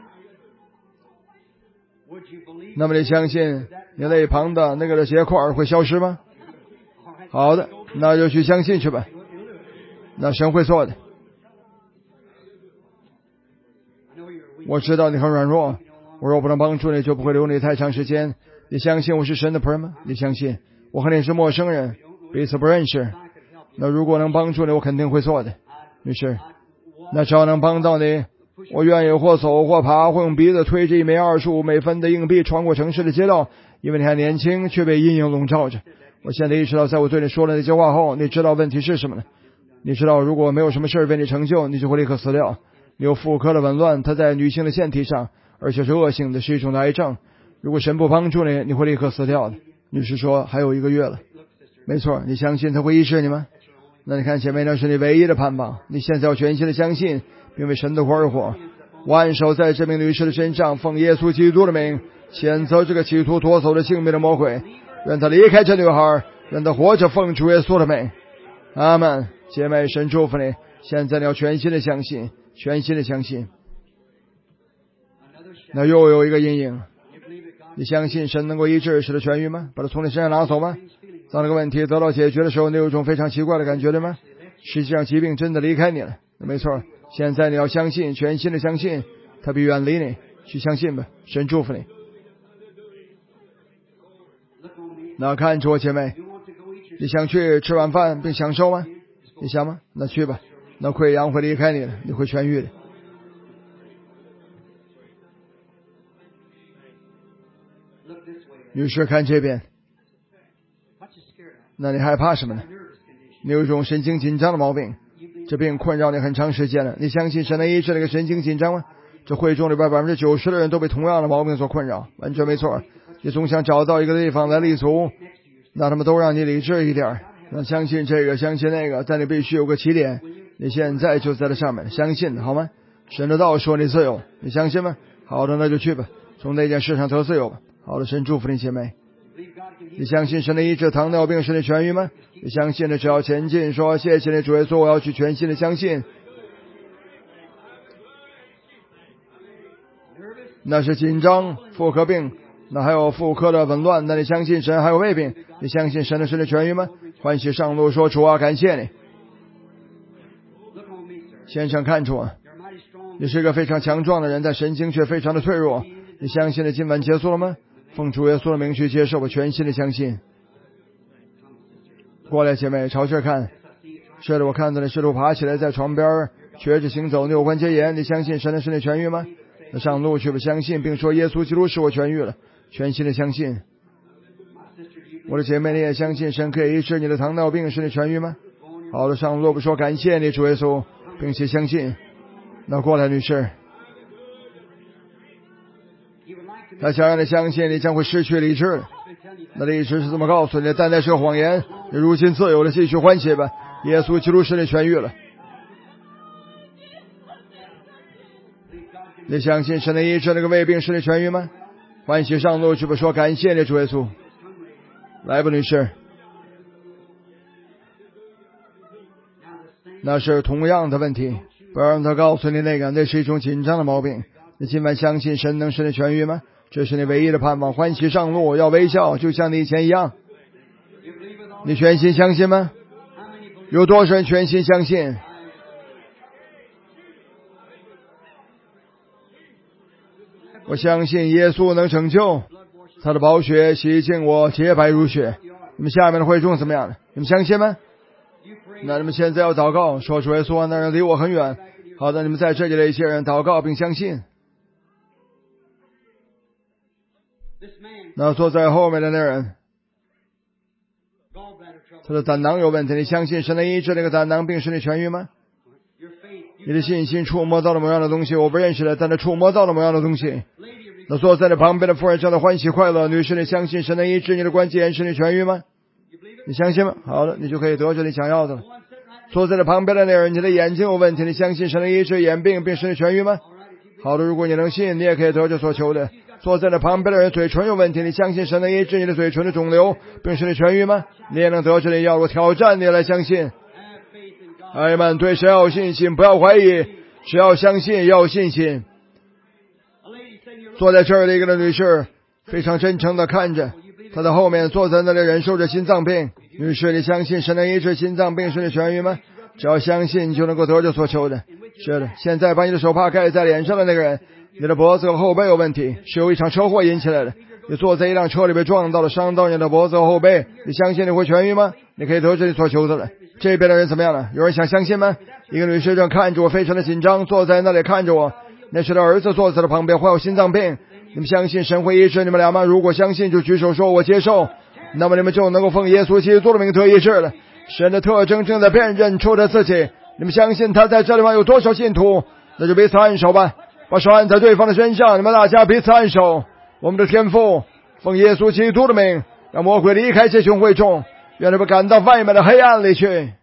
那么你相信你那一旁的那个的结块会消失吗？好的，那就去相信去吧。那神会做的。 我知道你很软弱，我若不能帮助你，就不会留你太长时间。你相信我是神的仆人吗？你相信我和你是陌生人，彼此不认识。那如果能帮助你，我肯定会做的。女士，那只要能帮到你，我愿意或走或爬，或用鼻子推着1枚25美分的硬币穿过城市的街道，因为你还年轻，却被阴影笼罩着。我现在意识到，在我对你说了那些话后，你知道问题是什么了。你知道，如果没有什么事为你成就，你就会立刻死掉。你有妇科的紊乱，它在女性的腺体上，而且是恶性的，是一种癌症。如果神不帮助你，你会立刻死掉的。女士说，还有1个月了。没错，你相信他会医治你吗？那你看前面，那是你唯一的盼望。你现在要全心的相信，并为神的活而活。我按手在这名女士的身上，奉耶稣基督的名，谴责这个企图夺走的性命的魔鬼，让他离开这女孩，让他活着，奉主耶稣的名。阿们。姐妹，神祝福你。现在你要全心的相信，全心的相信。那又有一个阴影，你相信神能够医治，使他痊愈吗？把他从你身上拿走吗？当这个问题得到解决的时候，你有一种非常奇怪的感觉，对吗？实际上疾病真的离开你了。没错，现在你要相信，全心的相信，他必远离你。去相信吧，神祝福你。那看着我，姐妹，你想去吃晚饭并享受吗？你想吗？那去吧，那溃疡会离开你的，你会痊愈的。女士，看这边。那你害怕什么呢？你有一种神经紧张的毛病，这病困扰你很长时间了。你相信神能医治那个神经紧张吗？这会众里边90%的人都被同样的毛病所困扰，完全没错。你总想找到一个地方来立足，那他们都让你理智一点。那相信这个，相信那个，但你必须有个起点。你现在就在这上面，相信好吗？神的道说你自由，你相信吗？好的，那就去吧，从那件事上得自由吧。好的，神祝福你，姐妹。你相信神的医治糖尿病使你痊愈吗？你相信的只要前进，说谢谢你主耶稣，我要去全心的相信。那是紧张、妇科病，那还有妇科的紊乱。那你相信神还有胃病？你相信神的使你痊愈吗？欢喜上路说，主啊，感谢你。先生，看出我，你是一个非常强壮的人，但神经却非常的脆弱。你相信的今晚结束了吗？奉主耶稣的名去接受吧，全心的相信。过来，姐妹，朝这看。是的，我看到你试图爬起来，在床边瘸着行走，你有关节炎。你相信神的使你痊愈吗？那上路去吧，相信并说耶稣基督使我痊愈了，全心的相信。我的姐妹，你也相信神可以医治你的糖尿病，使你痊愈吗？好的，上路不说感谢你主耶稣，并且相信。那过来，女士，他想让你相信你将会失去理智，那理智是这么告诉你的，但那是个谎言。你如今自由了，继续欢喜吧，耶稣基督使你痊愈了。你相信神的医治那个胃病使你痊愈吗？欢喜上路去吧，说感谢你主耶稣。来吧，女士。那是同样的问题，不要让他告诉你那是一种紧张的毛病。你今晚相信神能使你痊愈吗？这是你唯一的盼望。欢喜上路，要微笑，就像你以前一样。你全心相信吗？有多少人全心相信？我相信耶稣能拯救，他的宝血洗净我，洁白如雪。你们下面的会众怎么样呢？你们相信吗？那你们现在要祷告，说主耶稣，那人离我很远。好的，你们在这里的一些人祷告并相信。那坐在后面的那人，他的胆囊有问题，你相信神能医治那个胆囊病使你痊愈吗？你的信心触摸到了某样的东西，我不认识的，但他触摸到了某样的东西。那坐在你旁边的妇人正在欢喜快乐。女士，你相信神能医治你的关节炎使你痊愈吗？你相信吗？好的，你就可以得着你想要的了。坐在你旁边的那人，你的眼睛有问题，你相信神能医治眼病并使你痊愈吗？好的，如果你能信，你也可以得着所求的。坐在你旁边的人嘴唇有问题，你相信神能医治你的嘴唇的肿瘤并使你痊愈吗？你也能得着你要。我挑战你来相信。爱们，对神要有信心，不要怀疑，只要相信，要有信心。坐在这儿的一个女士非常真诚地看着她的后面坐在那里人受着心脏病。女士，你相信神能医治心脏病使你痊愈吗？只要相信，就能够得着所求的。 是的，现在把你的手帕盖在脸上的那个人，你的脖子和后背有问题，是由一场车祸引起来的。你坐在一辆车里被撞到了，伤到你的脖子和后背，你相信你会痊愈吗？你可以得知你所求的了。这边的人怎么样了？有人想相信吗？一个女士正看着我，非常的紧张，坐在那里看着我。那是他儿子坐在他旁边，患有心脏病。你们相信神会医治你们俩吗？如果相信就举手说我接受，那么你们就能够奉耶稣基督的名得医治了。神的特征正在辨认出着自己，你们相信他在这里面有多少信徒？那就彼此按手吧，把手按在对方的身上，你们大家彼此按手。我们的天父，奉耶稣基督的名，让魔鬼离开这群会众，愿他们赶到外面的黑暗里去。